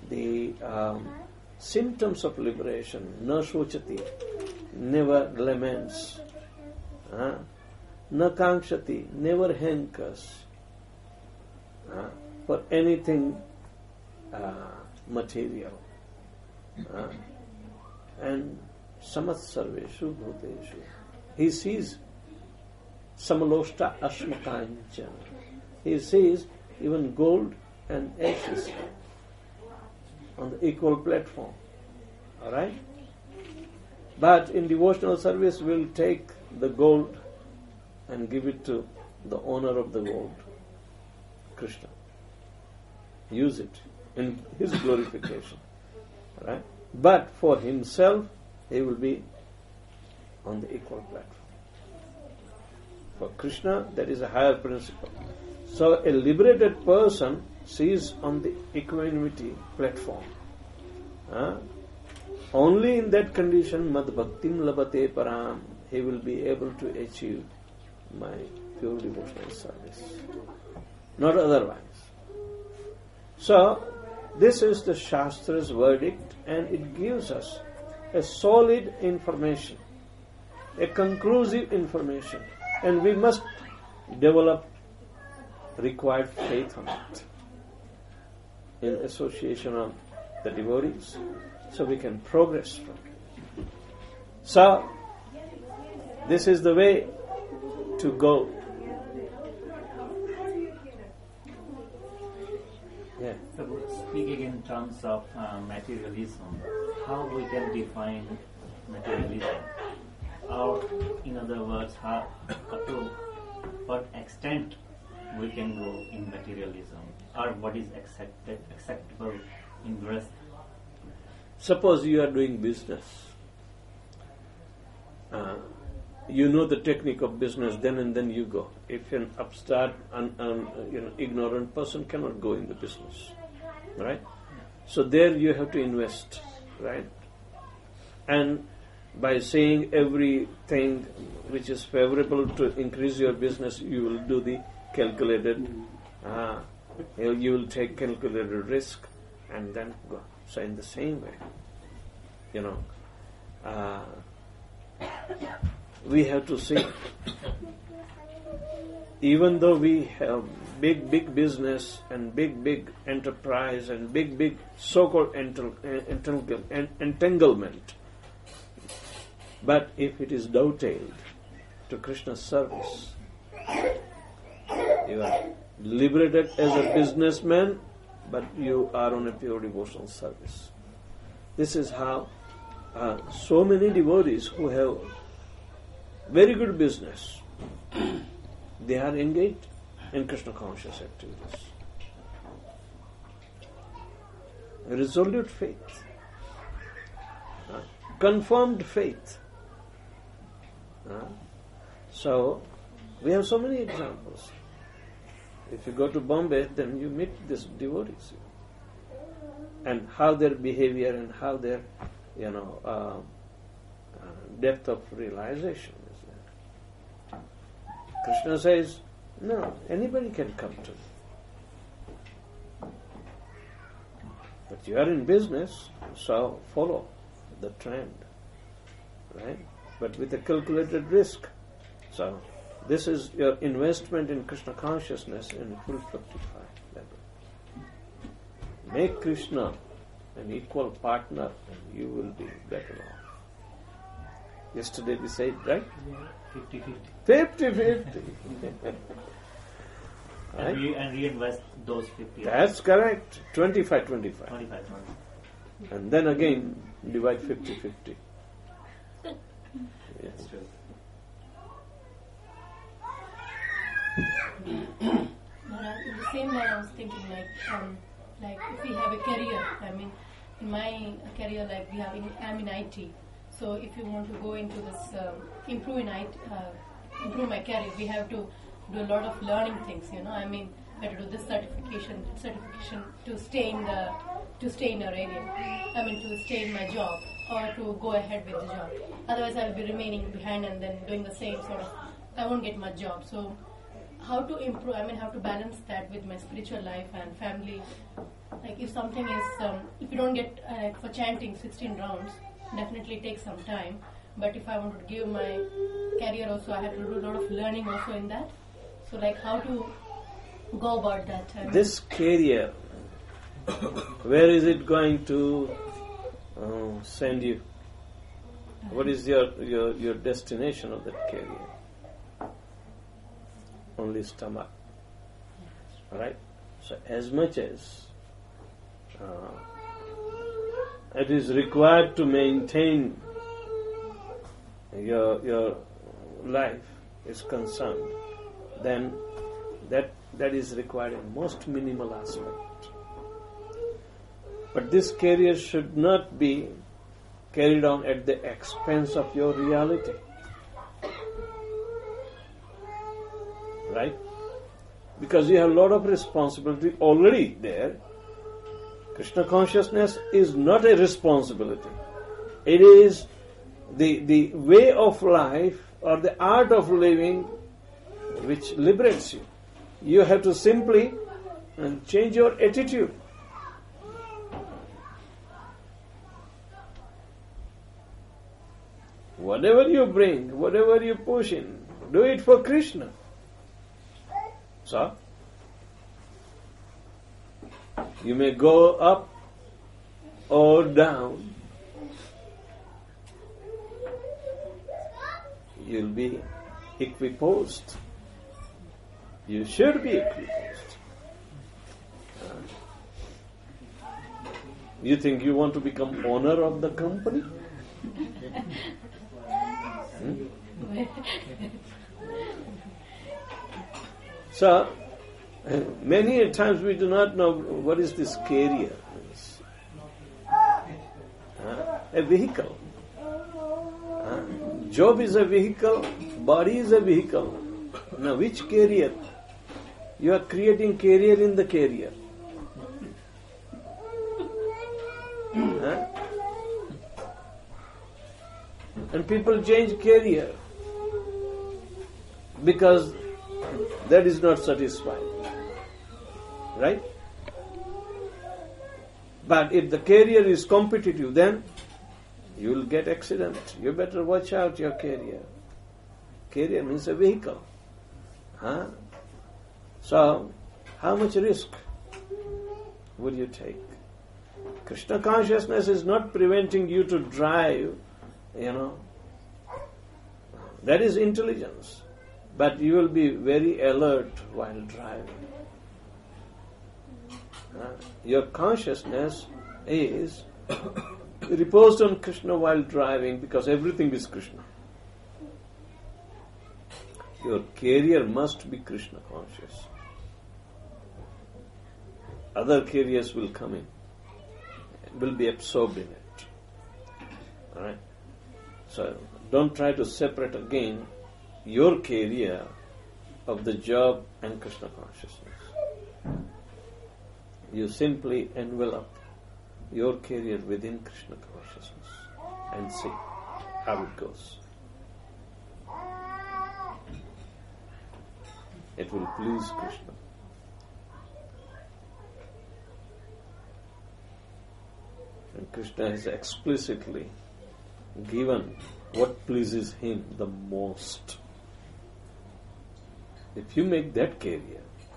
symptoms of liberation, na shochati, never laments, na kankshati, never hankers for anything material, and samat sarveshu bhuteshu, he sees samaloshta ashmakanchana, he sees even gold and ashes on the equal platform. Alright? But in devotional service we'll take the gold and give it to the owner of the gold, Krishna. Use it in his glorification. Right? But for himself, he will be on the equal platform. For Krishna, that is a higher principle. So a liberated person sees on the equanimity platform. Only in that condition, mad bhaktim labate param, he will be able to achieve my pure devotional service. Not otherwise. So, this is the Shastra's verdict, and it gives us a solid information, a conclusive information, and we must develop required faith on it in association of the devotees, so we can progress from it. So, this is the way to go. Yeah. So speaking in terms of materialism, how we can define materialism? Or in other words, how up to what extent we can go in materialism, or what is acceptable in growth? Suppose you are doing business. You know the technique of business, then and then you go. If an upstart, ignorant person cannot go in the business, right? So there you have to invest, right? And by saying everything which is favorable to increase your business, you will do the calculated, you will take calculated risk and then go. So in the same way, we have to see, even though we have big business and big enterprise and big so-called entanglement, but if it is dovetailed to Krishna's service, you are liberated as a businessman, but you are on a pure devotional service. This is how so many devotees who have very good business, they are engaged in Krishna conscious activities. Resolute faith, confirmed faith. So, we have so many examples. If you go to Bombay, then you meet these devotees, and how their behavior and how their, depth of realization is there. Krishna says, no, anybody can come to me. But you are in business, so follow the trend, right? But with a calculated risk. So, this is your investment in Krishna consciousness in full fructify level. Make Krishna an equal partner and you will be better off. Yesterday we said, right? 50-50. 50-50. Right? And reinvest those 50. That's correct. 25-25. 25. And then again divide 50-50. Yes. In the same line, I was thinking like if we have a career, in my career, I'm in IT. So if you want to go into this, improve my career, we have to do a lot of learning things. We have to do this certification to stay in our area. To stay in my job or to go ahead with the job. Otherwise, I'll be remaining behind and then doing the same sort of. I won't get my job. So, how to improve? How to balance that with my spiritual life and family? Like if something is, if you don't get for chanting 16 rounds, definitely takes some time. But if I want to give my career also, I have to do a lot of learning also in that. So, how to go about that? This career, where is it going to send you? What is your destination of that career? Only stomach. Right? So as much as it is required to maintain your life is concerned, then that is required in most minimal aspect. But this career should not be carried on at the expense of your reality. Right? Because you have a lot of responsibility already there. Krishna consciousness is not a responsibility. It is the way of life or the art of living which liberates you. You have to simply change your attitude. Whatever you bring, whatever you push in, do it for Krishna. So, You may go up or down. You'll be equiposed. You should be equiposed. You think you want to become owner of the company? So, many times we do not know what is this carrier. A vehicle. Job is a vehicle, body is a vehicle. Now which carrier? You are creating carrier in the carrier. And people change carrier because that is not satisfied. Right? But if the carrier is competitive, then you will get accident. You better watch out your carrier. Carrier means a vehicle. So, how much risk would you take? Krishna consciousness is not preventing you to drive, That is intelligence. But you will be very alert while driving. Your consciousness is reposed on Krishna while driving because everything is Krishna. Your carrier must be Krishna conscious. Other carriers will come in, will be absorbed in it. Alright? So don't try to separate again your carrier of the job and Krishna consciousness. You simply envelop your carrier within Krishna consciousness and see how it goes. It will please Krishna. And Krishna has explicitly given what pleases him the most. If you make that carrier,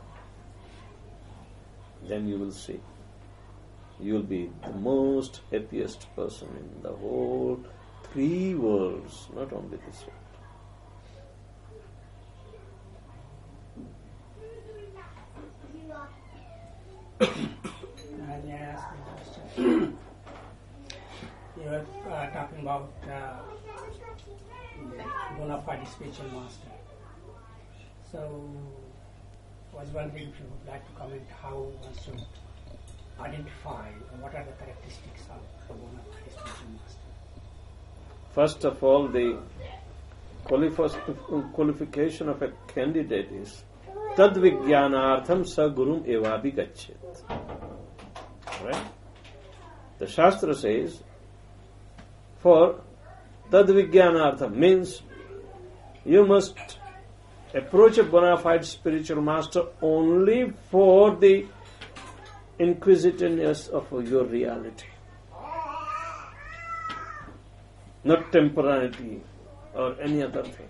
then you will see. You will be the most happiest person in the whole 3 worlds, not only this world. May I ask a question? You were talking about bona fide spiritual master. So, I was wondering if you would like to comment how one should identify what are the characteristics of a bona fide spiritual master. First of all, the qualification of a candidate is tadvijnanartham sa gurum evabi gachet. Right? The Shastra says, for tadvijnanartham means you must approach a bona fide spiritual master only for the inquisitiveness of your reality, not temporality or any other thing.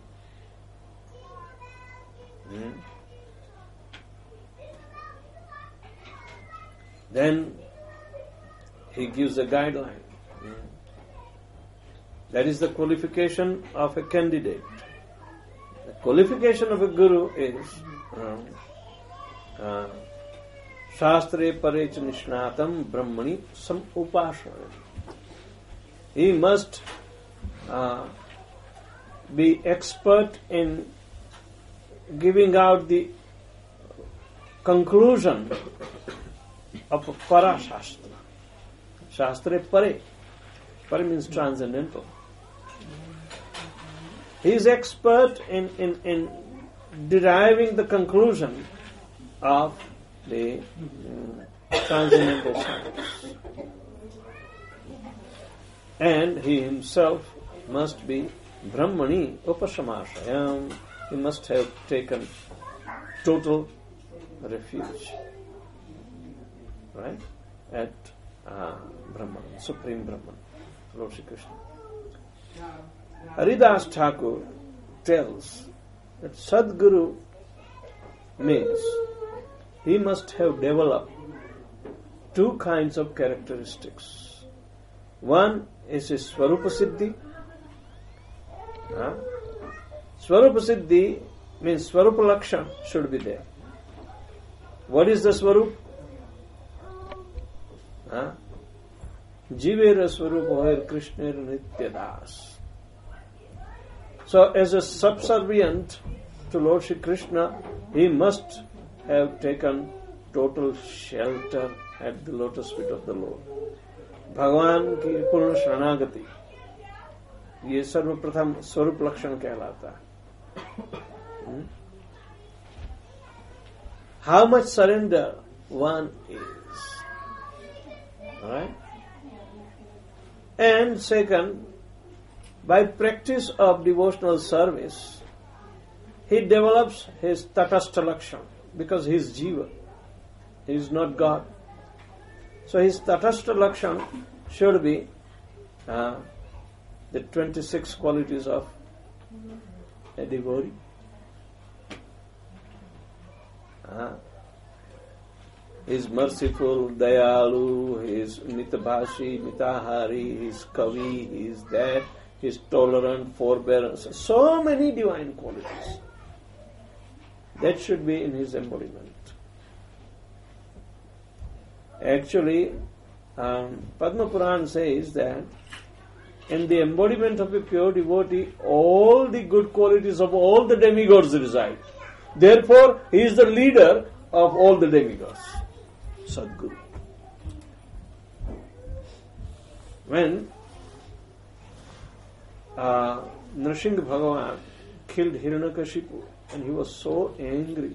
Then he gives a guideline. That is the qualification of a candidate. The qualification of a guru is Shastre Parech Nishnatam Brahmani Sam Upashana. He must be expert in giving out the conclusion of a Para Shastra. Shastre Pare. Pare means transcendental. He is expert in deriving the conclusion of the transcendental science. And he himself must be Brahmani Upasamashayam. He must have taken total refuge, right, at Brahman, Supreme Brahman, Lord Shri Krishna. Haridas Thakur tells that Sadguru means he must have developed two kinds of characteristics. One is a Swarupa Siddhi. Swarupa Siddhi means Swarupa Lakshan should be there. What is the Swarup? Jivera Swarupa Hoyer Krishna Nityadas. So as a subservient to Lord Shri Krishna, he must have taken total shelter at the lotus feet of the Lord. भगवान की पूर्ण शरणागति ये सर्वप्रथम स्वरूप लक्षण कहलाता है. How much surrender one is, right? And second, by practice of devotional service, he develops his tatastha lakshan because he is jiva, he is not God. So his tatastha lakshan should be the 26 qualities of a devotee. He is merciful, dayalu, he is mitabhashi, mitahari, he is kavi, he is that, he is tolerant, forbearance. So many divine qualities. That should be in his embodiment. Actually, Padma Puran says that in the embodiment of a pure devotee, all the good qualities of all the demigods reside. Therefore, he is the leader of all the demigods. Sadguru. When Nrsimha Bhagavan killed Hiranyakashipu, and he was so angry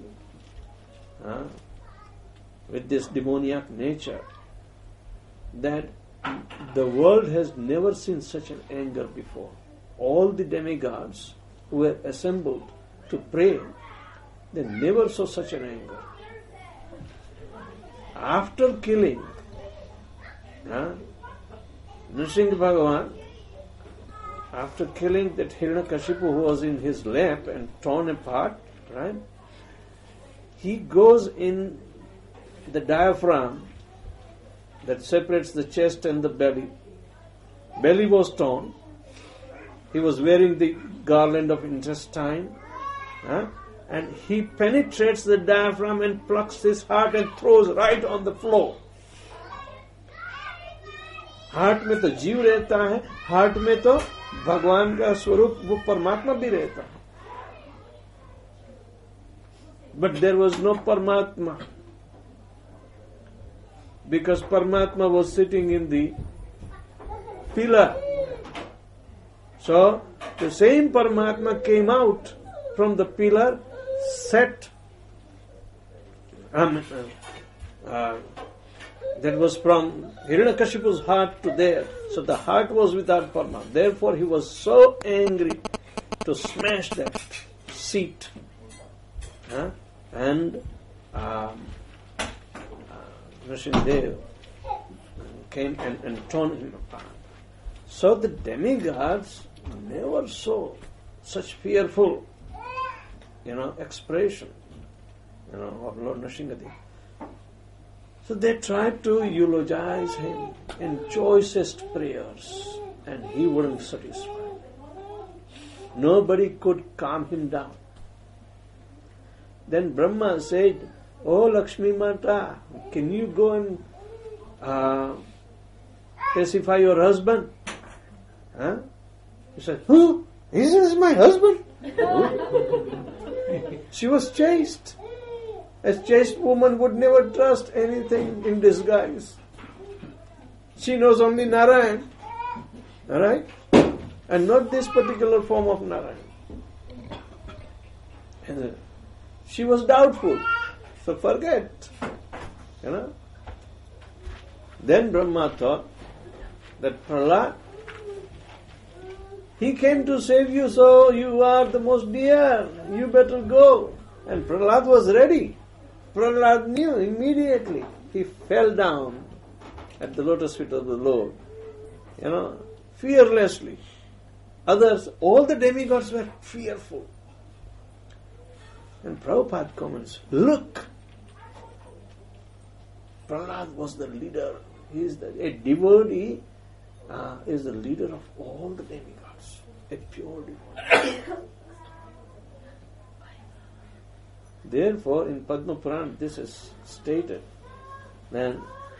with this demoniac nature that the world has never seen such an anger before. All the demigods who were assembled to pray, they never saw such an anger. After killing Nrsimha Bhagavan, after killing that Hiranyakashipu who was in his lap and torn apart, right? He goes in the diaphragm that separates the chest and the belly. Belly was torn. He was wearing the garland of intestine. And he penetrates the diaphragm and plucks his heart and throws right on the floor. Heart में तो जीव रहता है, heart में तो भगवान का स्वरूप वो परमात्मा भी रहता है. But there was no Paramatma, because Paramatma was sitting in the pillar. So the same Paramatma came out from the pillar, set that was from Hiranyakashipu's heart to there. So the heart was without Paramatma. Therefore he was so angry to smash that seat. And Nrsimhadev came and torn him apart. So the demigods never saw such fearful, expression, of Lord Nrsimhadev. So they tried to eulogize him in choicest prayers, and he wouldn't satisfy. Nobody could calm him down. Then Brahma said, "Oh Lakshmi Mata, can you go and pacify your husband?" He said, "Who? This is my husband." She was chaste. A chaste woman would never trust anything in disguise. She knows only Narayan, alright? And not this particular form of Narayan. And she was doubtful. So forget. Then Brahma thought that Prahlad, he came to save you, so you are the most dear. You better go. And Prahlad was ready. Prahlad knew immediately. He fell down at the lotus feet of the Lord, fearlessly. Others, all the demigods were fearful. And Prabhupada comments, look, Prahlad was the leader. A devotee is the leader of all the demigods. A pure devotee. Therefore, in Padma Purana, this is stated. Then,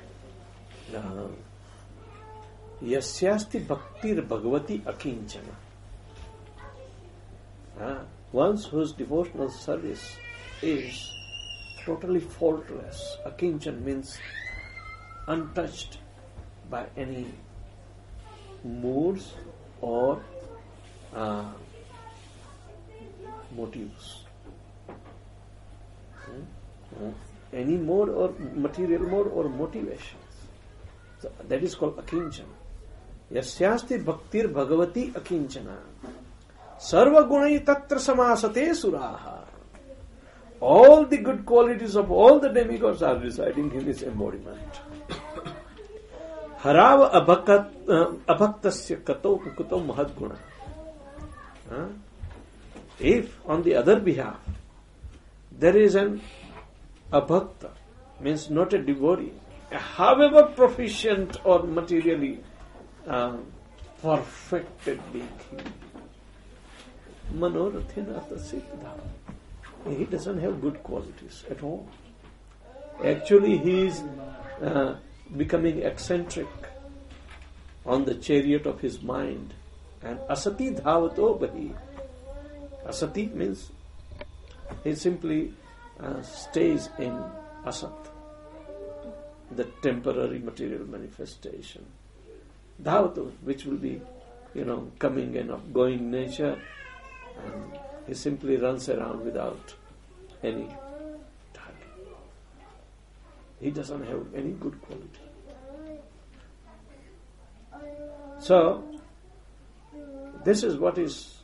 Yasyasti Bhaktir Bhagavati Akinchana. One whose devotional service is totally faultless. Akinchan means untouched by any moods or motives. Any mode or material mode or motivations. So that is called Akinchan. Yasyasti Bhaktir Bhagavati Akinchana. Sarva Gunai Tatra Samasate Suraha. All the good qualities of all the demigods are residing in this embodiment. Harava abhaktasya kato kuto mahadguna. If, on the other behalf, there is an abhakta, means not a devotee, however proficient or materially perfected being, manorathena siddha. He doesn't have good qualities at all. Actually, he is becoming eccentric on the chariot of his mind. And asati dhavato bahi. Asati means he simply stays in asat, the temporary material manifestation. Dhavato, which will be, coming and going nature, and he simply runs around without any target. He doesn't have any good quality. So, this is what is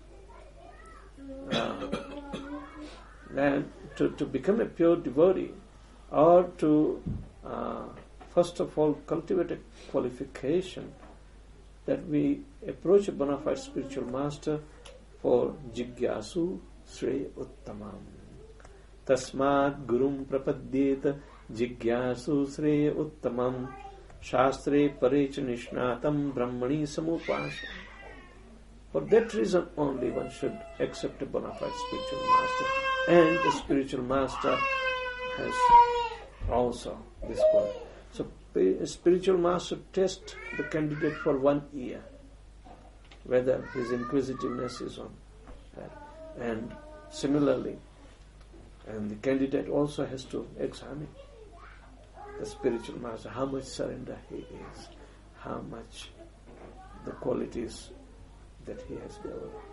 then to become a pure devotee, or to first of all cultivate a qualification that we approach a bona fide spiritual master for jigyasu shrey uttamam. Tasmad gurum prapadyet jigyasu shrey uttamam shastre parecha nishnatam brahmani samupasam. For that reason only one should accept a bona fide spiritual master. And the spiritual master has also this quality. So a spiritual master tests the candidate for 1 year, whether his inquisitiveness is on that. And similarly, and the candidate also has to examine the spiritual master, how much surrender he is, how much the qualities that he has developed.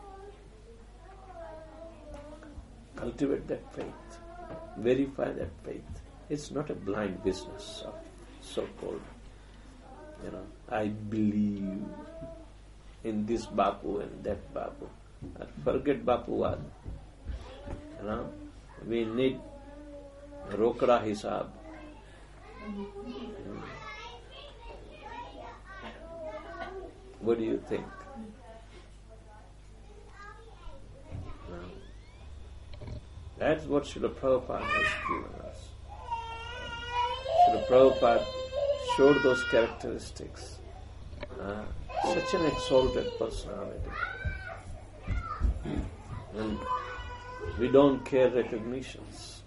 Cultivate that faith, verify that faith. It's not a blind business of so-called, I believe in this Bapu and that Bapu. Forget Bapuwad. We need Rokra Hisab. What do you think? That's what Srila Prabhupada has given us. Srila Prabhupada showed those characteristics. Such an exalted personality. And we don't care recognitions.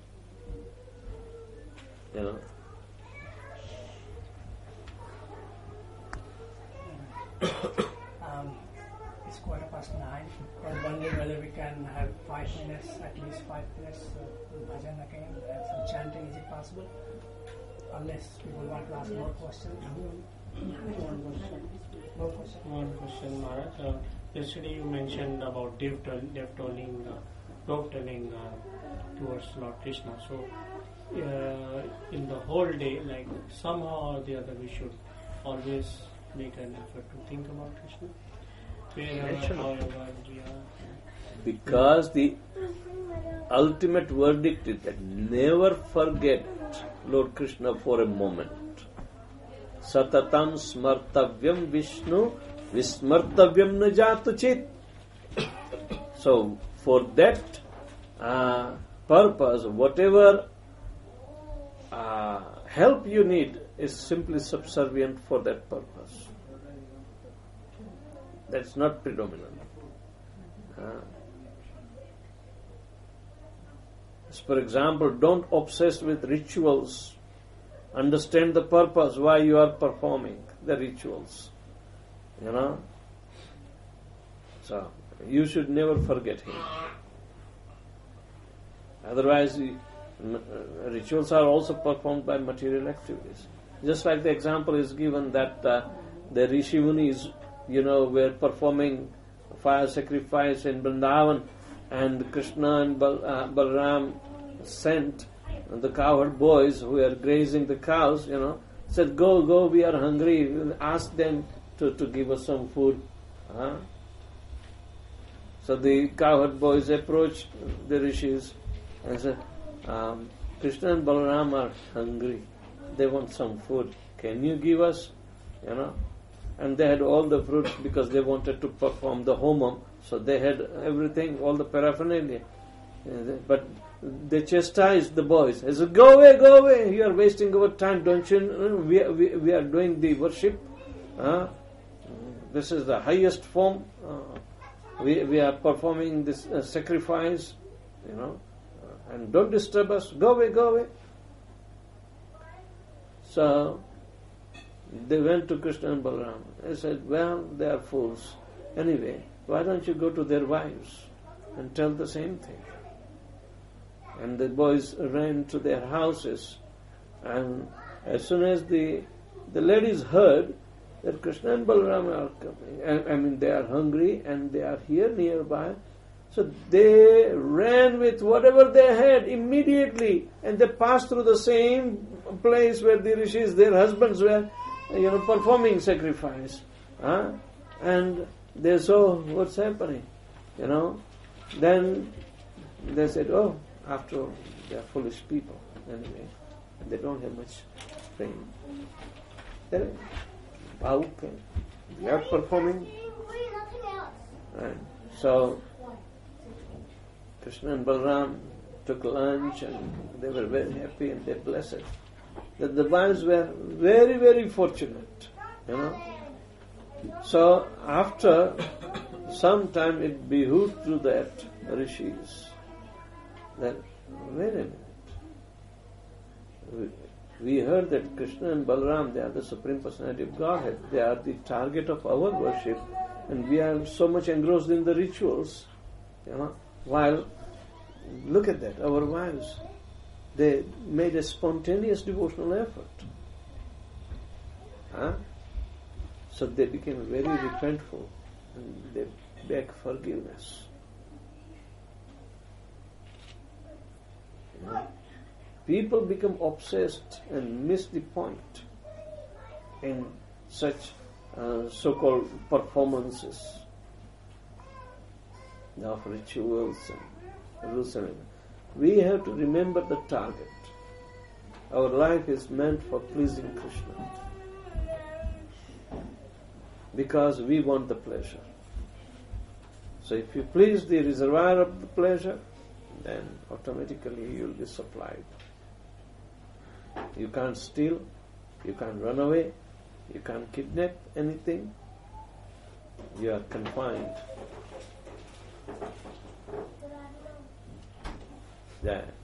It's 9:15. I was wondering whether we can have 5 minutes, at least 5 minutes bhajan again, and some chanting. Is it possible? Unless people want to ask more questions. One question, Maharaj. Yesterday you mentioned about dev toning towards Lord Krishna. So, in the whole day, like somehow or the other, we should always make an effort to think about Krishna. Because the ultimate verdict is that never forget Lord Krishna for a moment. Satatam smartavyam Vishnu vismartavyam najatu chit. So for that purpose, whatever help you need is simply subservient for that purpose. That's not predominant. For example, don't obsess with rituals. Understand the purpose why you are performing the rituals. So, you should never forget him. Otherwise, rituals are also performed by material activities. Just like the example is given that the Rishi Munis, were performing fire sacrifice in Vrindavan, and Krishna and Balaram sent the cowherd boys who were grazing the cows, said, go, we are hungry. Ask them to give us some food. So the cowherd boys approached the rishis and said, Krishna and Balaram are hungry. They want some food. Can you give us? And they had all the fruits because they wanted to perform the homam. So they had everything, all the paraphernalia. But they chastised the boys. They said, go away, you are wasting our time. Don't you know? We are doing the worship. This is the highest form. We are performing this sacrifice, and don't disturb us. Go away. So they went to Krishna and Balaram. They said, well, they are fools. Anyway, why don't you go to their wives and tell the same thing? And the boys ran to their houses, and as soon as the ladies heard that Krishna and Balaram are coming, they are hungry and they are here nearby, so they ran with whatever they had immediately, and they passed through the same place where the rishis, their husbands, were performing sacrifice. And they saw what's happening. Then they said, oh, after all, they are foolish people anyway, and they don't have much fame. How can we are performing? And so Krishna and Balaram took lunch, and they were very happy and they blessed. That the wives were very, very fortunate. So after some time, it behooved to that rishis that, wait a minute, we heard that Krishna and Balaram, they are the Supreme Personality of Godhead. They are the target of our worship, and we are so much engrossed in the rituals. While, look at that, our wives, they made a spontaneous devotional effort. So they became very repentful, and they beg forgiveness. People become obsessed and miss the point in such so-called performances of rituals and rules. We have to remember the target. Our life is meant for pleasing Krishna, because we want the pleasure. So if you please the reservoir of the pleasure, then automatically you will be supplied. You can't steal, you can't run away, you can't kidnap anything. You are confined. Yeah.